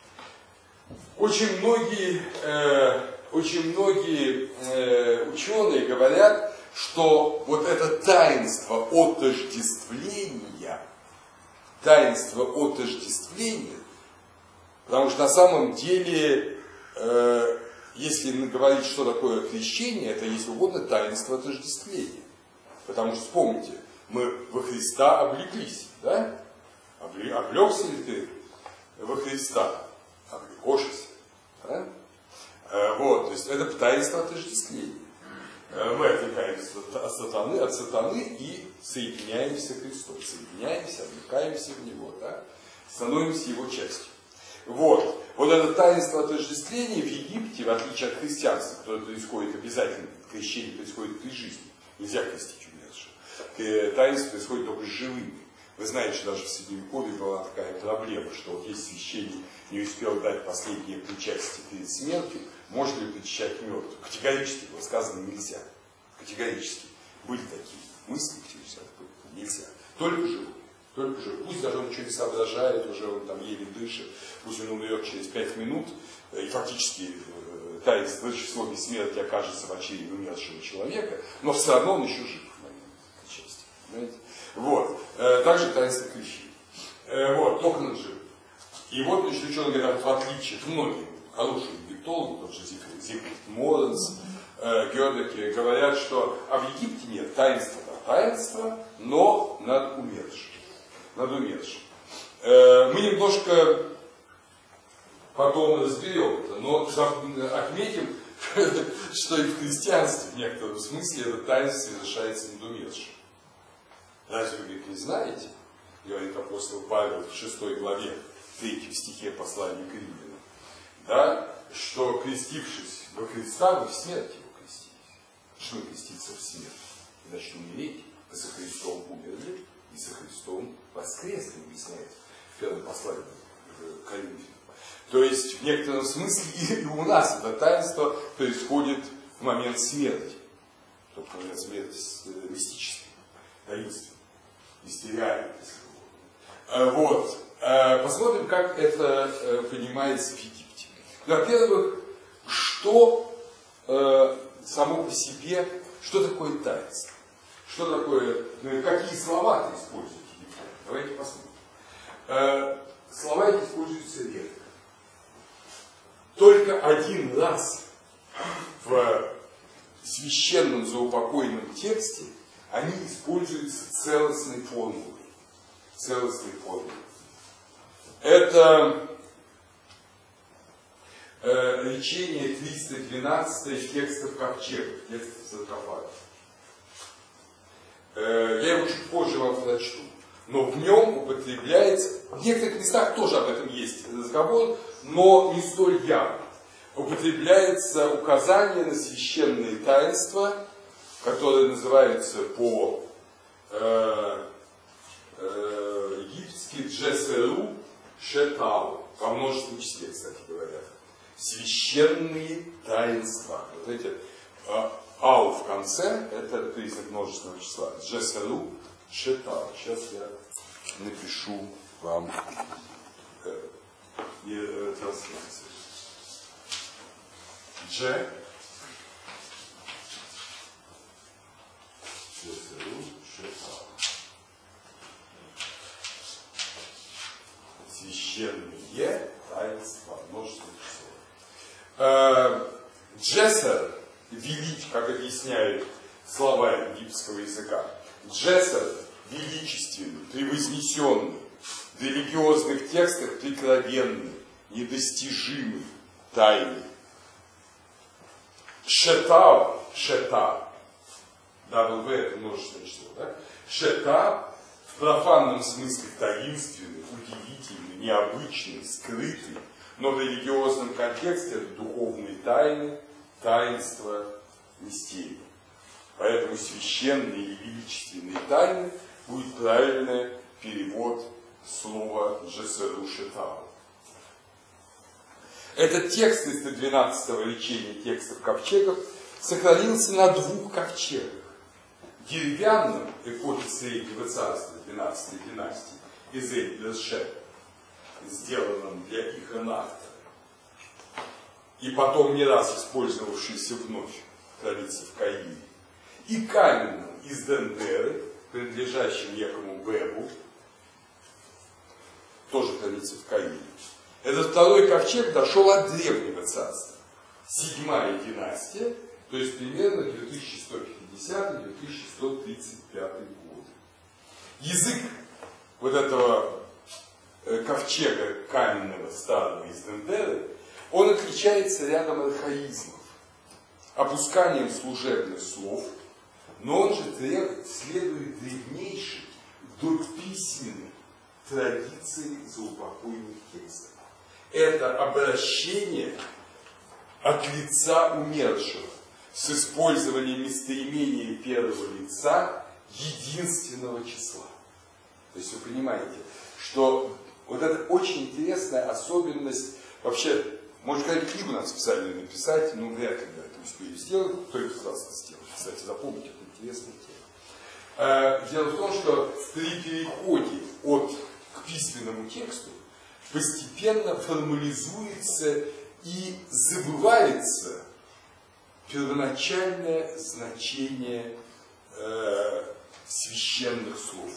Очень многие, э, очень многие э, ученые говорят, что вот это таинство отождествления, таинство отождествления, потому что на самом деле, э, если говорить, что такое крещение, это, если угодно, таинство отождествления. Потому что, вспомните, мы во Христа облеклись, да? Облегся ли ты во Христа? Облекошься, да? Э, вот, то есть это таинство отождествления. Э, мы отвлекаемся от сатаны, от сатаны и соединяемся с Христом. Соединяемся, облекаемся в Него, да? Становимся Его частью. Вот. Вот это таинство отождествления в Египте, в отличие от христианства, которое происходит обязательно, крещение происходит при жизни. Нельзя крестить умершего. Таинство происходит только с живыми. Вы знаете, что даже в Средневековье была такая проблема, что вот если священник не успел дать последнее причастие перед смертью, можно ли причащать мертвых? Категорически было сказано нельзя. Категорически. Были такие мысли, нельзя. Только живые. Только же, пусть даже он ничего не соображает, уже он там еле дышит, пусть он умрет через пять минут, и фактически таинство число бессмертия окажется в очереди умершего человека, но все равно он еще жив в момент части. Понимаете? Вот. Также таинство крещения. Вот, только он жив. И вот, значит, ученые говорят, в отличие от многих хороших египтологов, тот же Зигфрид Моренс, Гёдеке, говорят, что а в Египте нет таинства, да, таинство, но над умершим. Над умершим. Э, мы немножко потом разберем это, но отметим, что и в христианстве в некотором смысле это таинство совершается над умершим. Разве вы не знаете, говорит апостол Павел в шестой главе, третьем стихе послания к Римлянам, да, что крестившись во Христа, вы в смерть его крестились. Что креститься в смерть? Значит, умереть, вы со Христом умерли, и со Христом воскресли, объясняет в первом послании к Коринфянам. То есть, в некотором смысле и у нас это таинство происходит в момент смерти. Только в момент смерти мистический, таинственный, мистериальный. Вот. Посмотрим, как это понимается в Египте. Во-первых, что само по себе, что такое таинство? Что такое, какие слова ты используешь? Давайте посмотрим. Слова эти используются редко. Только только один раз в священном заупокойном тексте они используются целостной формулой. Целостной формулой. Это э, речение триста двенадцать текстов ковчега, текстов саркофага. Э, я его чуть позже вам прочту. Но в нем употребляется, в некоторых местах тоже об этом есть разговор, но не столь явно. Употребляется указание на священные таинства, которые называются по э, э, египетски джесеру шетау, во множественном числе, кстати говоря. Священные таинства. Вот эти э, ау в конце, это признак множественного числа. Джесеру шетау. Сейчас я напишу вам э, э, трансляцию. Дж. Священные таинства, множество число. Джесер, велич, как объясняют слова египетского языка. Джесер, величественный, превознесенный, в религиозных текстах прикровенный, недостижимый, тайный. Шетав, шета, W это множественное число, да? Шета в профанном смысле таинственный, удивительный, необычный, скрытый, но в религиозном контексте это духовные тайны, таинства, мистерии. Поэтому священные или величественные тайны будет правильный перевод слова джесеру шетау. Этот текст триста двенадцатого речения текстов ковчегов сохранился на двух ковчегах. Деревянном эпохи Среднего Царства двенадцатой династии из Эль-Лешет, сделанном для Ихенарта, и потом не раз использовавшийся вновь, хранится в Каире, и каменном из Дендеры, принадлежащем некому Бебу, тоже хранится в Каире. Этот второй ковчег дошел от Древнего Царства. Седьмая династия, то есть примерно две тысячи сто пятидесятый — две тысячи сто тридцать пятый год. Язык вот этого ковчега каменного старого из Дендеры, он отличается рядом архаизмов, опусканием служебных слов, но он же следует древнейшей дописьменной традиции заупокойных текстов. Это обращение от лица умершего с использованием местоимения первого лица единственного числа. То есть вы понимаете, что вот это очень интересная особенность. Вообще, может, когда книгу надо специально написать, но вряд ли я это успею сделать. Кто это классно сделал? Кстати, запомните, это интересная тема. Дело в том, что при переходе от к письменному тексту постепенно формализуется и забывается первоначальное значение э, священных слов.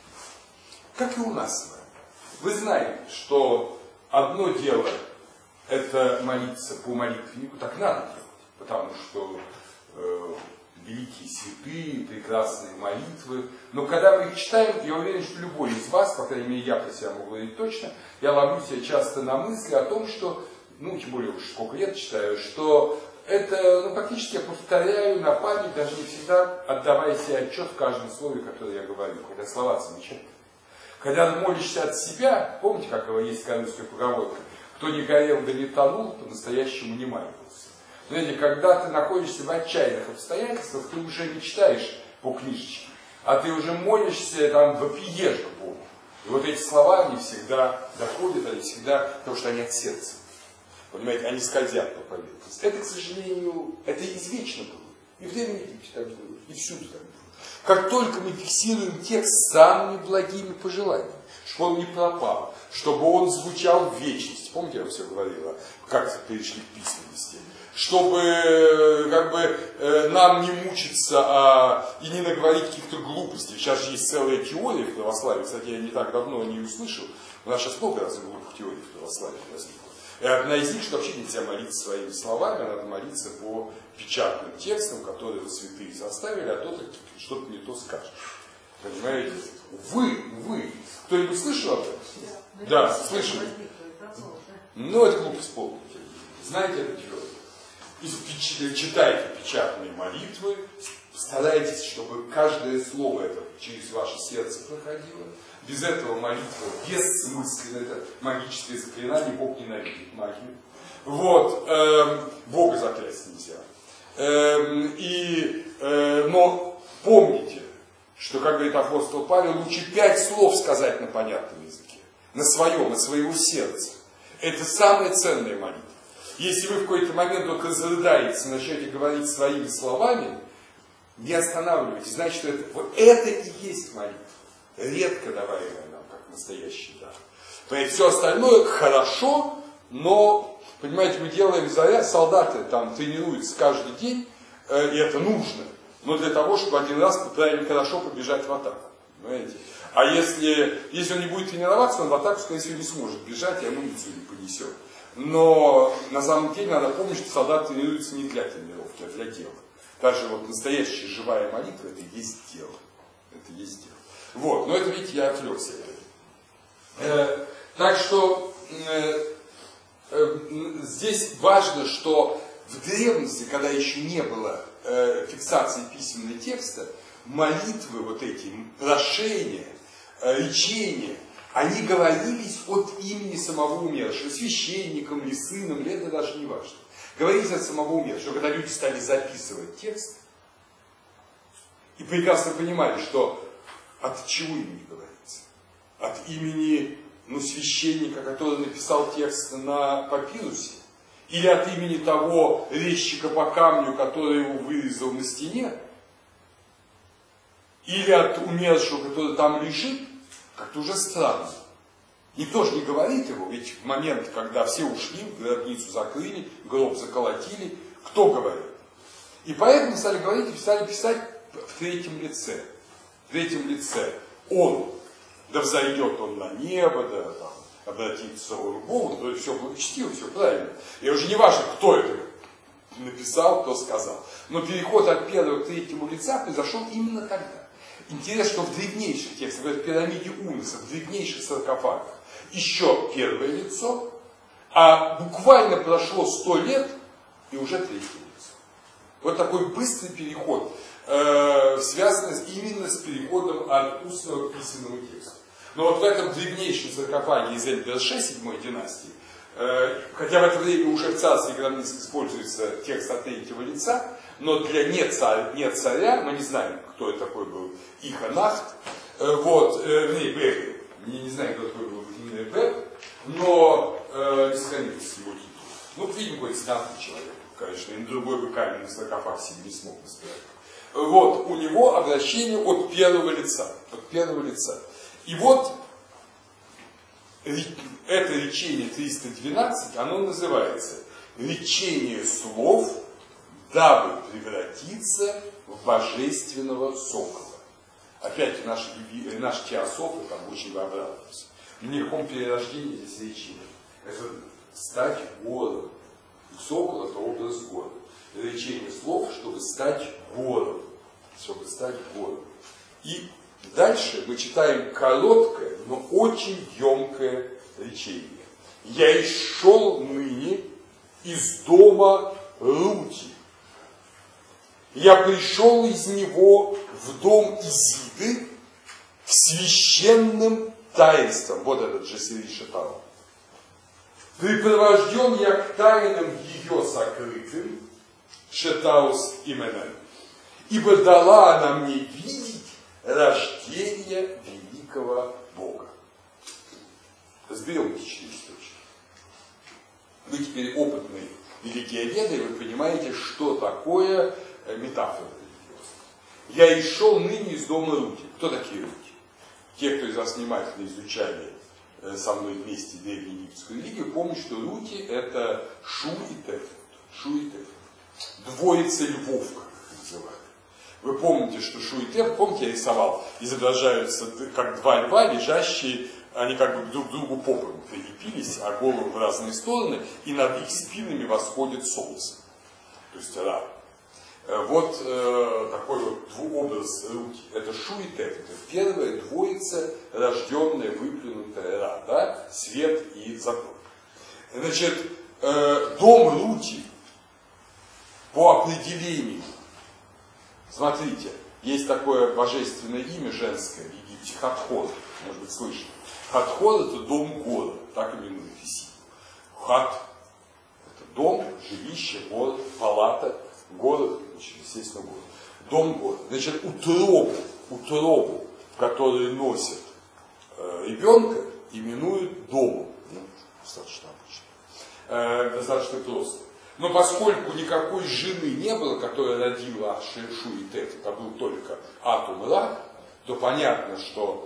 Как и у нас с вами. Вы знаете, что одно дело это молиться по молитвеннику, так надо делать, потому что э, великие святые, прекрасные молитвы, но когда мы их читаем, я уверен, что любой из вас, по крайней мере я про себя могу говорить точно, я ловлю себя часто на мысли о том, что, ну тем более уж сколько лет читаю, что это, ну фактически я повторяю на память, даже не всегда отдавая себе отчет в каждом слове, которое я говорю, хотя слова замечательные. Когда молишься от себя, помните, как есть канонская поговорка, кто не горел, да не тонул, по-настоящему не маялся. Знаете, когда ты находишься в отчаянных обстоятельствах, ты уже не читаешь по книжечке, а ты уже молишься, там, вопиешь к Богу. И вот эти слова, они всегда доходят, они всегда, потому что они от сердца. Понимаете, они скользят по поверхности. Это, к сожалению, это извечно было. И в Древнем Египте так было, и всюду так было. Как только мы фиксируем текст с самыми благими пожеланиями, чтобы он не пропал, чтобы он звучал в вечности. Помните, я вам все говорила, как перешли к письменности. Чтобы как бы нам не мучиться а, и не наговорить каких-то глупостей. Сейчас же есть целая теория в православии. Кстати, я не так давно не услышал. У нас сейчас много разных глупых теорий в православии возникло. И одна из них, что вообще нельзя молиться своими словами, надо молиться по печатным текстам, которые святые составили, а то ты что-то не то скажешь. Понимаете? Вы, вы. Кто-нибудь слышал об этом? Да, да, слышали. Ну, это глупость полная. Знаете это твердо. Читайте печатные молитвы, старайтесь, чтобы каждое слово это через ваше сердце проходило. Без этого молитва бессмысленна, это магическое заклинание, Бог ненавидит магию. Вот, э, Бога заклясть нельзя. Э, и, э, но помните, что, как говорит апостол Павел, лучше пять слов сказать на понятном языке, на своем, на своего сердца. Это самая ценная молитва. Если вы в какой-то момент вдруг разрыдаетесь и начнете говорить своими словами, не останавливайтесь, значит, что это, вот это и есть молитва. Редко даваемая нам, как настоящий дар. Поэтому все остальное хорошо, но, понимаете, мы делаем заряд, солдаты там тренируются каждый день, э, и это нужно, но для того, чтобы один раз правильно хорошо побежать в атаку. Понимаете? А если, если он не будет тренироваться, он в атаку, скорее всего, не сможет бежать, и амуницию не понесет. Но на самом деле надо помнить, что солдат тренируется не для тренировки, а для дела. Даже вот настоящая живая молитва, это и есть дело. Это и есть дело. Вот, но это, видите, я отвлекся. Э, так что э, э, здесь важно, что в древности, когда еще не было э, фиксации письменного текста, молитвы вот эти, прошения, э, речения, они говорились от имени самого умершего, священником или сыном, или это даже не важно. Говорились от самого умершего, когда люди стали записывать текст и прекрасно понимали, что от чего имени говорится? От имени, ну, священника, который написал текст на папирусе? Или от имени того резчика по камню, который его вырезал на стене? Или от умершего, который там лежит? Как-то уже странно. Никто же не говорит его, ведь в момент, когда все ушли, гробницу закрыли, гроб заколотили, кто говорит? И поэтому стали говорить и стали писать в третьем лице. В третьем лице он, да взойдет он на небо, да там, обратится он к Богу, то есть все благочестиво, все правильно. И уже не важно, кто это написал, кто сказал. Но переход от первого к третьему лица произошел именно тогда. Интересно, что в древнейших текстах, в пирамиде Уноса, в древнейших саркофагах, еще первое лицо, а буквально прошло сто лет, и уже третье лицо. Вот такой быстрый переход, э, связанный именно с переходом от устного к письменному тексту. Но вот в этом древнейшем саркофаге из Энбер-шесть седьмой династии, э, хотя в это время уже в царстве Громницком используется текст от третьего лица, но для не царя, не царя, мы не знаем, кто это такой был, Иханахт, э, вот, э, не, Бэг, не, не знаю, кто такой был именно Бэг, но э, не сохранился его титул. Ну, видимо, какой-то знатный человек, конечно, и на другой бы каменный саркофаг себе не смог настоять. Вот, у него обращение от первого лица, от первого лица. И вот это речение триста двенадцать, оно называется «Речение слов, дабы превратиться в божественного сокола». Опять наши, наши теософы там очень обрадуются. Никаком перерождении здесь речи нет. Это стать гором. Сокол — это образ гора. Речение слов, чтобы стать гором. Чтобы стать гором. И дальше мы читаем короткое, но очень емкое речение. «Я и шел ныне из дома Рути. Я пришел из него в дом Изиды к священным таинствам». Вот этот же Сирий Шатал. «Припровожден я к тайнам ее сокрытым, Шетаус именем, ибо дала она мне видеть рождение великого Бога». Разберем эти четыре источника. Вы теперь опытные религиоведы, и вы понимаете, что такое метафора религиозная. «Я и шел ныне из дома Рути». Кто такие Рути? Те, кто из вас внимательно изучали со мной вместе древнеегипетскую религию, помнят, что Рути — это Шу и Тефет. Шу и Тефет. Двоица львов, как их называют. Вы помните, что Шу и Тефет, помните, я рисовал, изображаются как два льва, лежащие они как бы друг к другу по полу прилепились, а головы в разные стороны, и над их спинами восходит солнце. То есть Ра. Вот э, такой вот двуобраз руки. Это Шу и Тет. Это первая двоица, рожденная, выплюнутая Ра. Да? Свет и закон. Значит, э, дом Рути по определению. Смотрите, есть такое божественное имя женское в Египте, Хатхор. Может быть, слышали. Хатхор — это дом города, так именует Исиду. Хат — это дом, жилище, город, палата, город, значит, естественно, город. Дом города. Значит, утробу, утробу, в которой носят э, ребенка, именуют домом. Ну, достаточно обычно. Э, достаточно просто. Но поскольку никакой жены не было, которая родила Шу и Тет, это был только Атум Ра, то понятно, что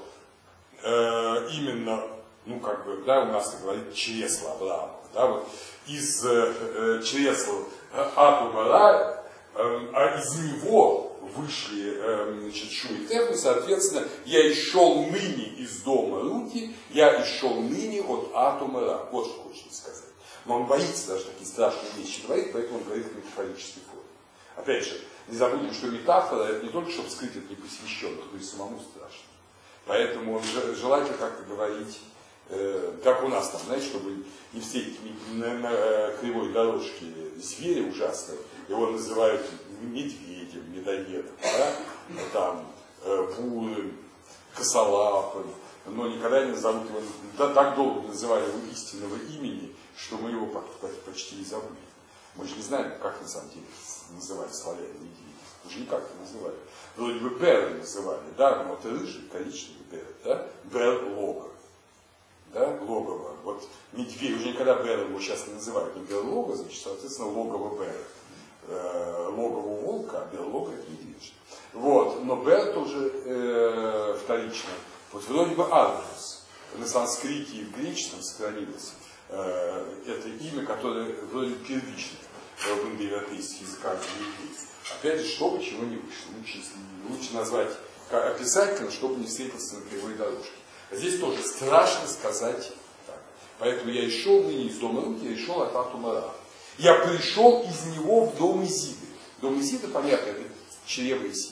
э, именно, ну как бы, да, у нас так говорит, чресла Авраама, да, вот из э, чресла Атума Ра, э, а из него вышли э, значит, Шу и Тет, и, соответственно, я и шел ныне из дома Рути, я и шел ныне от Атума Ра. Вот что хочется сказать. Но он боится даже такие страшные вещи говорить, поэтому он говорит в метафорической форме. Опять же, не забудем, что метафора это не только, чтобы скрыть от непосвященных, но и самому страшно. Поэтому он желательно как-то говорить, э, как у нас там, знаете, чтобы не встретить на, на кривой дорожке зверя ужасного, его называют медведем, медоедом, да? Там, э, бурым, косолапым, но никогда не назовут его, да, так долго называли его истинного имени, что мы его почти и забыли. Мы же не знаем, как на самом деле называли славяне медведей. Мы же никак не называли. Вроде бы Бер называли, да, но это рыжий, коричневый Бер, да? Бер Лога. Да, логово. Вот медведь, уже никогда Бер его сейчас не называют, но Бер Лога, значит, соответственно, логово Бера. Э, логово волка, а Бер Лога это медведь. Вот, но Бер тоже э, вторично. Вот вроде бы Аргус. На санскрите и в греческом сохранилось э, это имя, которое вроде первично в индоевропейских языках. Опять же, чтобы чего не вышло. Лучше, лучше назвать описательно, чтобы не встретился на кривой дорожке. А здесь тоже страшно сказать так. Поэтому я и шел ныне из дома Рути, я и шел от Атума Ра. Я пришел из него в дом Изиды. Дом Изиды, понятно, это чрево Изиды.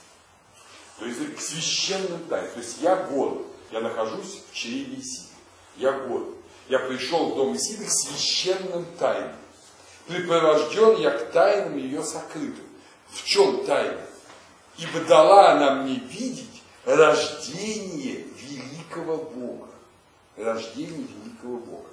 То есть к священным тайнам. То есть я город, я нахожусь в чреве Изиды. Я город. Я пришел в дом Изиды к священным тайнам. Припровожден я к тайнам ее сокрытым. В чем тайна? Ибо дала она мне видеть рождение великого Бога. Рождение великого Бога.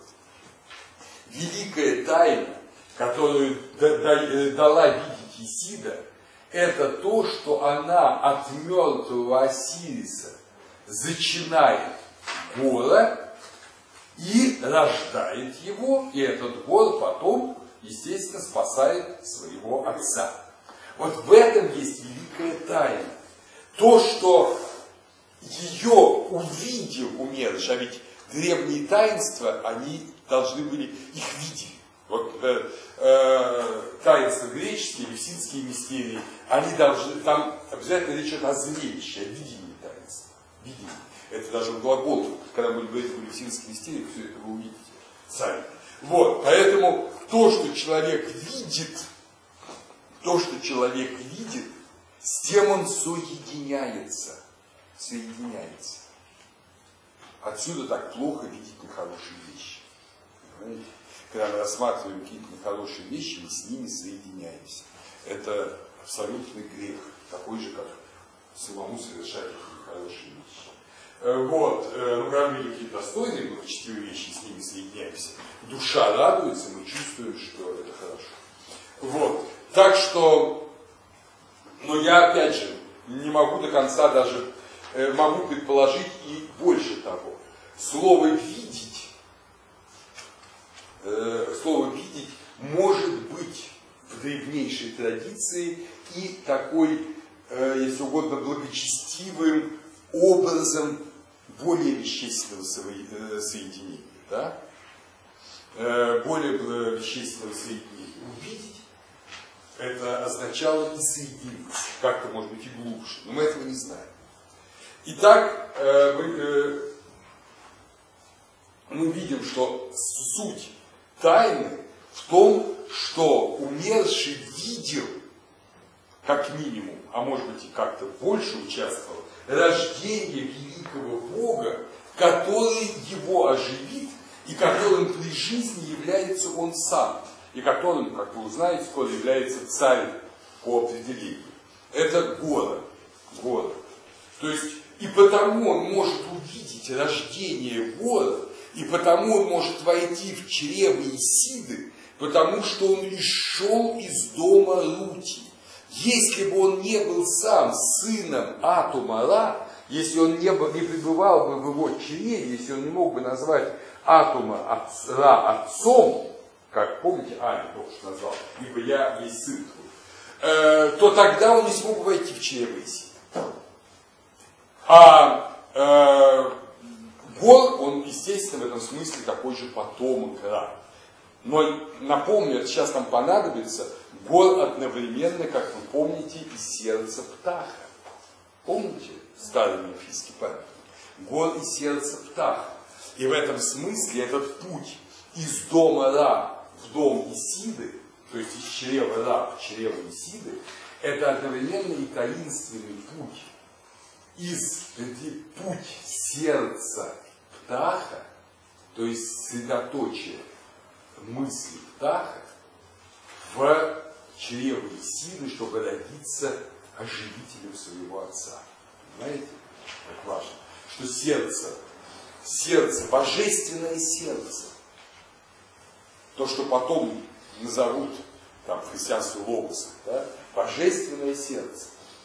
Великая тайна, которую дала видеть Исида, это то, что она от мертвого Осириса зачинает Гора и рождает его, и этот Гор потом, естественно, спасает своего отца. Вот в этом есть великая тайна. То, что ее увидел Умерыш, а ведь древние таинства, они должны были, их видели. Вот э, э, таинства греческие, левсинские мистерии, они должны, там обязательно речь идет о зрелище, о видении таинства. Видение. Это даже в глагол, когда мы говорим о левсинских мистериях, все это вы увидите сами. Вот, поэтому то, что человек видит, то, что человек видит, с тем он соединяется. Соединяется. Отсюда так плохо видеть нехорошие вещи. Понимаете? Когда мы рассматриваем какие-то нехорошие вещи, мы с ними соединяемся. Это абсолютный грех, такой же, как самому совершать нехорошие вещи. Вот, ну когда мы видим какие-то достойные, благочестивые вещи, с ними соединяемся, душа радуется, мы чувствуем, что это хорошо. Вот, так что, но я опять же не могу до конца даже, могу предположить и больше того. Слово «видеть», э, слово «видеть» может быть в древнейшей традиции и такой, э, если угодно, благочестивым образом более вещественного соединения. Да? Э, более вещественного соединения. Увидеть это означало и соединиться. Как-то, может быть, и глубже. Но мы этого не знаем. Итак, э, мы, э, мы видим, что суть тайны в том, что умерший видел, как минимум, а может быть и как-то больше участвовал, рождение великого Бога, который его оживит и которым при жизни является он сам, и которым, как вы узнаете, скоро является царь по определению. Это город. город. То есть, и потому он может увидеть рождение города, и потому он может войти в чрево Исиды, потому что он исшел из дома Рути. Если бы он не был сам сыном Атума Ра, если он не, был, не пребывал бы в его чреве, если он не мог бы назвать Атума Ра отцом, как помните, Аня только что назвал, ибо я есть сын твой, э, то тогда он не смог бы войти в чрево Исиды. А э, Гор, он, естественно, в этом смысле такой же потомок Ра. Но напомню, это сейчас нам понадобится, Гор одновременно, как вы помните, и сердце Птаха. Помните старый мефийский памятник? Гор и сердце Птаха. И в этом смысле этот путь из дома Ра в дом Исиды, то есть из чрева Ра в чрево Исиды, это одновременно и таинственный путь. Из путь сердца Птаха, то есть средоточие мысли Птаха, в чрево Исиды, чтобы родиться оживителем своего отца. Понимаете, как важно, что сердце, сердце, божественное сердце, то, что потом назовут там, в христианстве логосом, да, божественное сердце,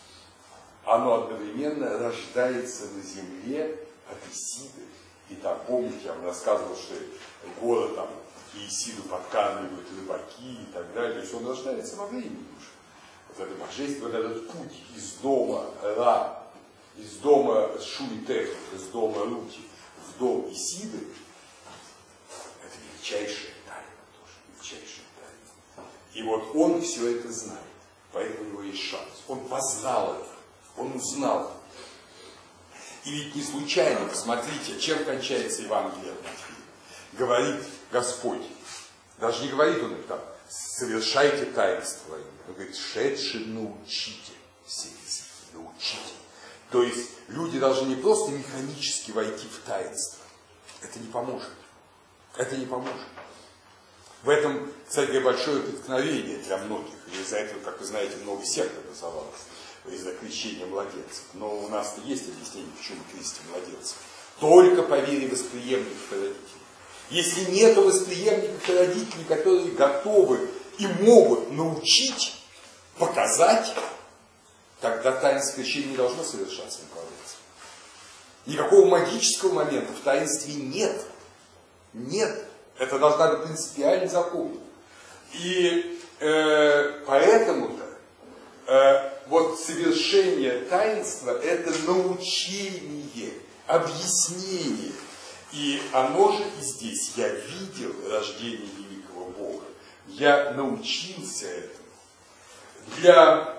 оно одновременно рождается на земле от Исиды. И там, помните, я вам рассказывал, что город там и Исиду подкармливают рыбаки и так далее. То есть он рождается во времени уже. Вот это божество, вот этот путь из дома Ра, из дома Шуитех, из дома Рути в дом Исиды, это величайшая тайна тоже, величайшая тайна. И вот он все это знает, поэтому у него есть шанс. Он познал это, он узнал. И ведь не случайно, посмотрите, чем кончается Евангелие от Матфея. Говорит Господь, даже не говорит он их там, совершайте таинство. Он говорит, шедшие научите все языки, научите. То есть люди должны не просто механически войти в таинство. Это не поможет. Это не поможет. В этом, кстати, большое преткновение для многих. И из-за этого, как вы знаете, много сект образовалось. Из-за крещения младенцев. Но у нас есть объяснение, почему крестим младенцев. Только по вере восприемников и родителей. Если нет восприемников и родителей, которые готовы и могут научить, показать, тогда таинство крещения не должно совершаться младенцем. Никакого магического момента в таинстве нет. Нет. Это должна быть принципиальный закон. И э, поэтому-то э, вот совершение таинства – это научение, объяснение. И оно же и здесь. Я видел рождение великого Бога. Я научился этому. Для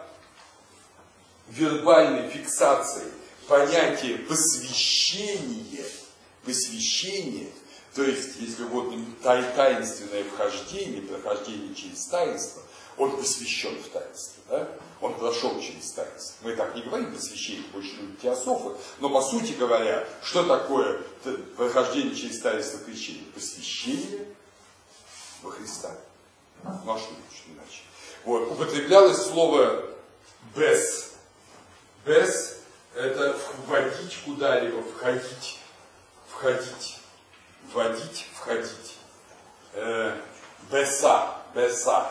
вербальной фиксации понятие посвящение, посвящение, то есть, если вот таинственное вхождение, прохождение через таинство, он посвящен в таинство, да? Он прошел через таинство. Мы так не говорим посвящение, больше любят теософы, но по сути говоря, что такое прохождение через таинство крещения? Посвящение во Христа. Ну а что иначе? Вот. Употреблялось слово «бес». «Бес» — это вводить куда-либо, входить. Входить. Вводить, входить. Э, «беса», «беса».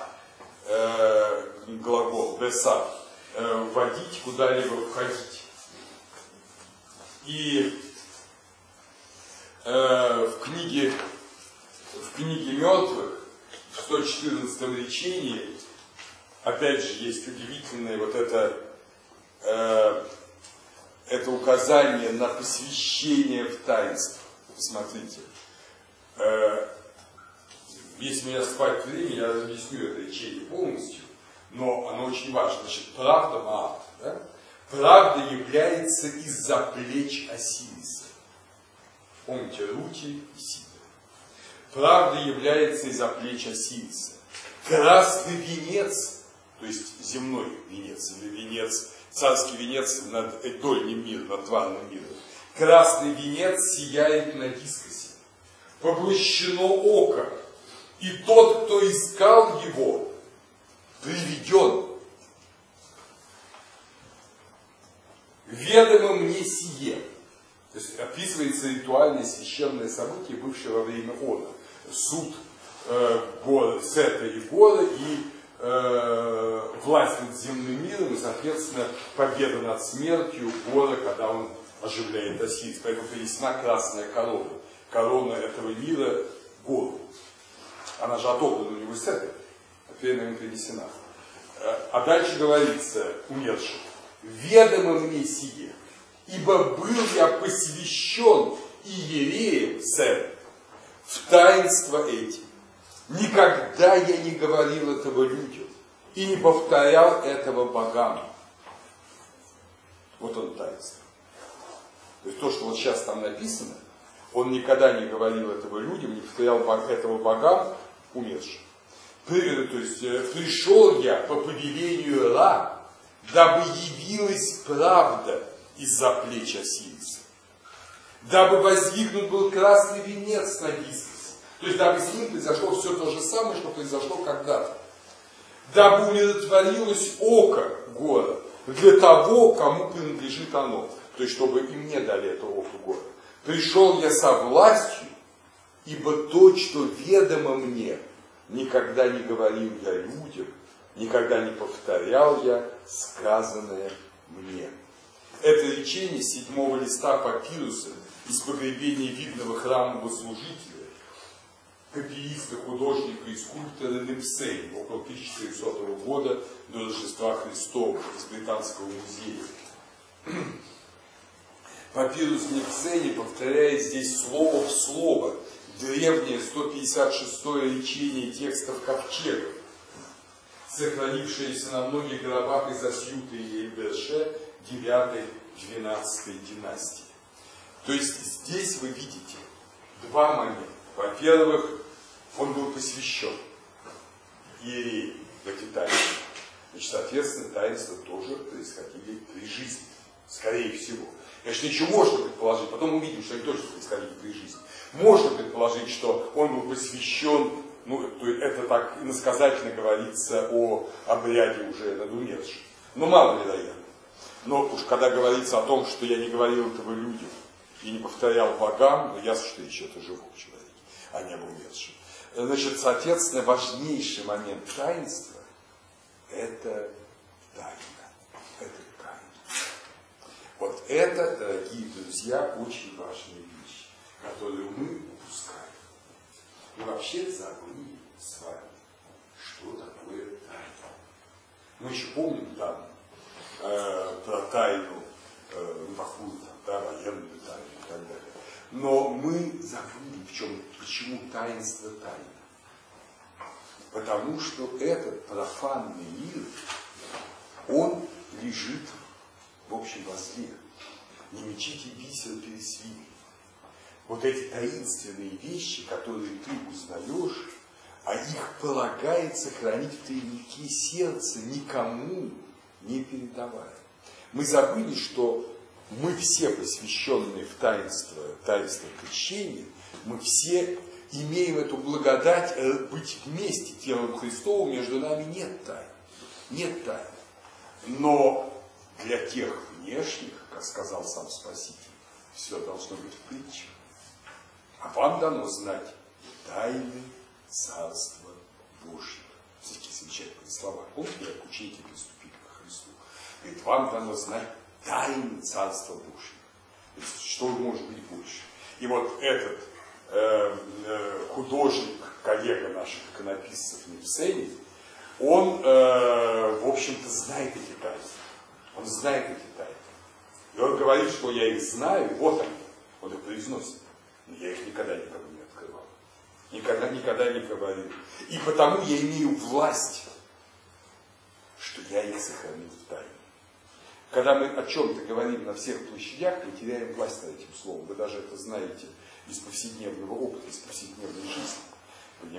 Э, глагол «беса», э, вводить, куда-либо входить. И э, в книге, в книге мертвых, в сто четырнадцатом речении, опять же, есть удивительное вот это, э, это указание на посвящение в таинство. Посмотрите. Э, Если меня спать время, я объясню это речение полностью, но оно очень важно. Значит, правда Маат, да? Правда является из-за плеч Осириса. Помните, Рути и Исида. правда является из-за плеч осильца. Красный венец, то есть земной венец, или венец, царский венец над дольним миром, над тварным миром. Красный венец сияет на дискосе. Поглощено око, и тот, кто искал его, приведен. Ведомо мне сие. То есть описывается ритуальное священное событие, бывшее во время Она. Суд э, Гора, Сета и Гора, и э, власть над земным миром, и, соответственно, победа над смертью Гора, когда он оживляет Осирис. Поэтому принесена красная корона. Корона этого мира Гору. Она же отобрана у него Сета, а теперь она ему принесена. А дальше говорится умершим. Ведомо мне сие, ибо был я посвящен иереем Сет в таинство эти. Никогда я не говорил этого людям и не повторял этого богам. Вот он таинство. То есть то, что вот сейчас там написано, он никогда не говорил этого людям, не повторял этого богам умершим. То есть пришел я по повелению Ра, дабы явилась правда из-за плеч Осириса, дабы воздвигнут был красный венец на дискосе, то есть дабы с ним произошло все то же самое, что произошло когда-то, дабы умиротворилось око Гора для того, кому принадлежит оно, то есть чтобы и мне дали это око Гора. Пришел я со властью, ибо то, что ведомо мне, никогда не говорил я людям, никогда не повторял я сказанное мне. Это речение с седьмого листа папируса из погребения видного храмового служителя, копииста, художника и скульптора Непсени около тысяча четырехсотого года до Рождества Христова из Британского музея. Папирус Непсени повторяет здесь слово в слово древнее сто пятьдесят шестое речение текстов ковчегов, сохранившееся на многих гробах из Асьюта и Эльберше девятой-двенадцатой династии. То есть здесь вы видите два момента. Во-первых, он был посвящен иереям в эти таинства. Значит, соответственно, таинства тоже происходили при жизни, скорее всего. Конечно, еще можно предположить, потом увидим, что они точно происходили при жизни. Можно предположить, что он был посвящен, ну, то есть это так иносказательно говорится о обряде уже над умершим. Но маловероятно. Но уж когда говорится о том, что я не говорил этого людям и не повторял богам, ну ясно, что речь идет о живом человеке, а не об умершем. Значит, соответственно, важнейший момент таинства – это тайна. Это тайна. Вот это, дорогие друзья, очень важная вещь, которую мы упускаем. Мы вообще забыли с вами, что такое тайна. Мы еще помним там э, про тайну, э, какую-то, да, военную тайну и так далее. Но мы забыли, в чем, почему таинство тайна. Потому что этот профанный мир, он лежит в общем возле. Не мечите бисер перед свиньей. Вот эти таинственные вещи, которые ты узнаешь, а их полагается хранить в тайнике сердца, никому не передавая. Мы забыли, что мы все, посвященные в таинство, таинство крещения, мы все имеем эту благодать быть вместе телом Христовым, между нами нет тайн. Нет тайн. Но для тех внешних, как сказал сам Спаситель, все должно быть в притчах. А вам дано знать тайны Царства Божьего. Такие замечательные слова. Помните, как ученики приступили к Христу? Говорит, вам дано знать тайны Царства Божьего. То есть, что может быть больше? И вот этот э, э, художник, коллега наших иконописцев Непсени, он, э, в общем-то, знает эти тайны. Он знает эти тайны. И он говорит, что я их знаю, и вот они. Он их произносит. Но я их никогда никому не открывал. Никогда, никогда не говорил. И потому я имею власть, что я их сохранил в тайне. Когда мы о чем-то говорим на всех площадях, мы теряем власть над этим словом. Вы даже это знаете из повседневного опыта, из повседневной жизни.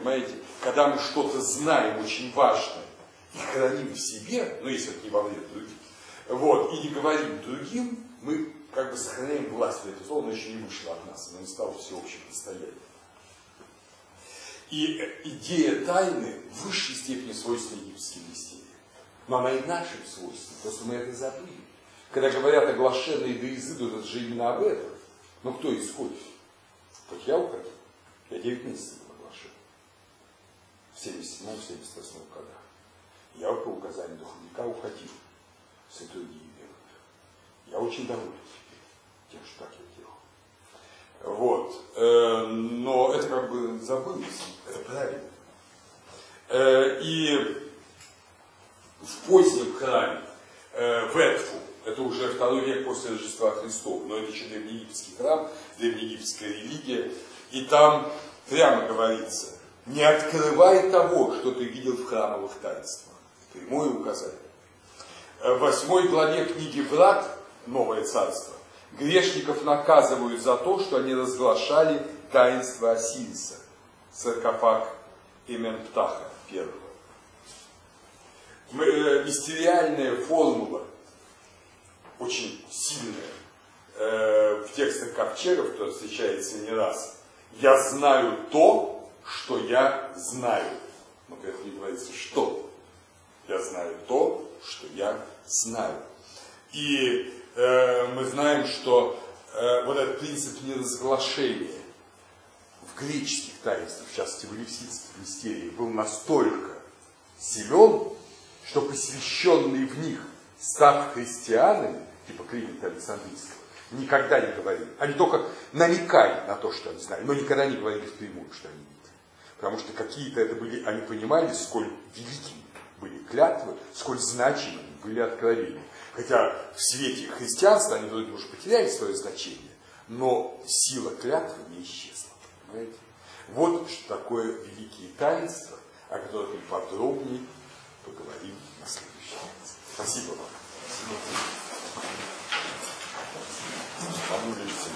понимаете? Когда мы что-то знаем очень важное и храним в себе, ну если это не во вред другим, вот, и не говорим другим, мы как бы сохраняем власть в это слово, оно еще не вышло от нас, оно не стало всеобщим достоянием. И идея тайны в высшей степени свойственна египетским мистериям. Но она и нашим свойством, просто мы это забыли. Когда говорят оглашенные да изыдут, это же именно об этом. Но кто исходит? Как я уходил. Я девять месяцев был оглашен. В семьдесят седьмом — семьдесят восьмом годах. Я по указанию духовника уходил с этой идеей. Я очень доволен тем, что так я делал. Вот. Э, но это как бы забылось. Это правильно. Э, и в позднем храме, э, в Эдфу, это уже второй век после Рождества Христова, но это еще древнеегипетский храм, древнеегипетская религия, и там прямо говорится: не открывай того, что ты видел в храмовых таинствах. Прямое указание. В восьмой главе книги Врат, Новое Царство, грешников наказывают за то, что они разглашали таинство Осириса, саркофаг Именптаха первого. Мистериальная формула, очень сильная, э, в текстах ковчегов, которая встречается не раз. Я знаю то, что я знаю. Но как не говорится, что? Я знаю то, что я знаю. И э, мы знаем, что э, вот этот принцип неразглашения в греческих таинствах, в частности в элевсидских мистериях, был настолько силен, что посвященные в них, став христианами, типа Климента Александрийского, никогда не говорили. Они только намекали на то, что они знали, но никогда не говорили впрямую, что они видели. Потому что какие-то это были, они понимали, сколь великими были клятвы, сколь значимыми были откровения. Хотя в свете христианства они вроде уже потеряли свое значение, но сила клятвы не исчезла. Понимаете? Вот что такое великие таинства, о которых мы подробнее поговорим на следующий раз. Спасибо вам. Помолимся.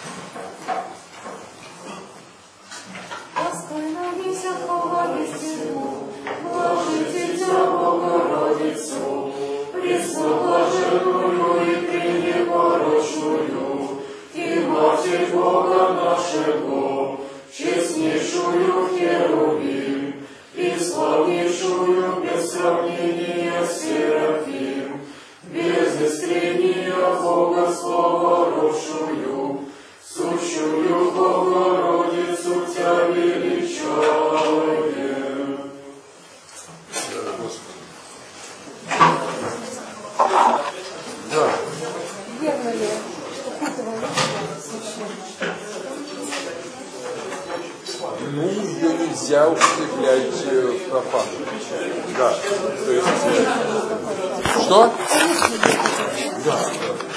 Остановися, Богородицу, Божице Богородицу, пресноблаженную и пренепорочную, и Матерь Бога нашего, честнейшую Херувим, и славнейшую без сравнения Серафим, без искрения Бога словородшую, сущую Богородицу Тя величаем. Да. Верно ли, что Ну, ее нельзя употреблять в профану. Да. То есть... Что? Да.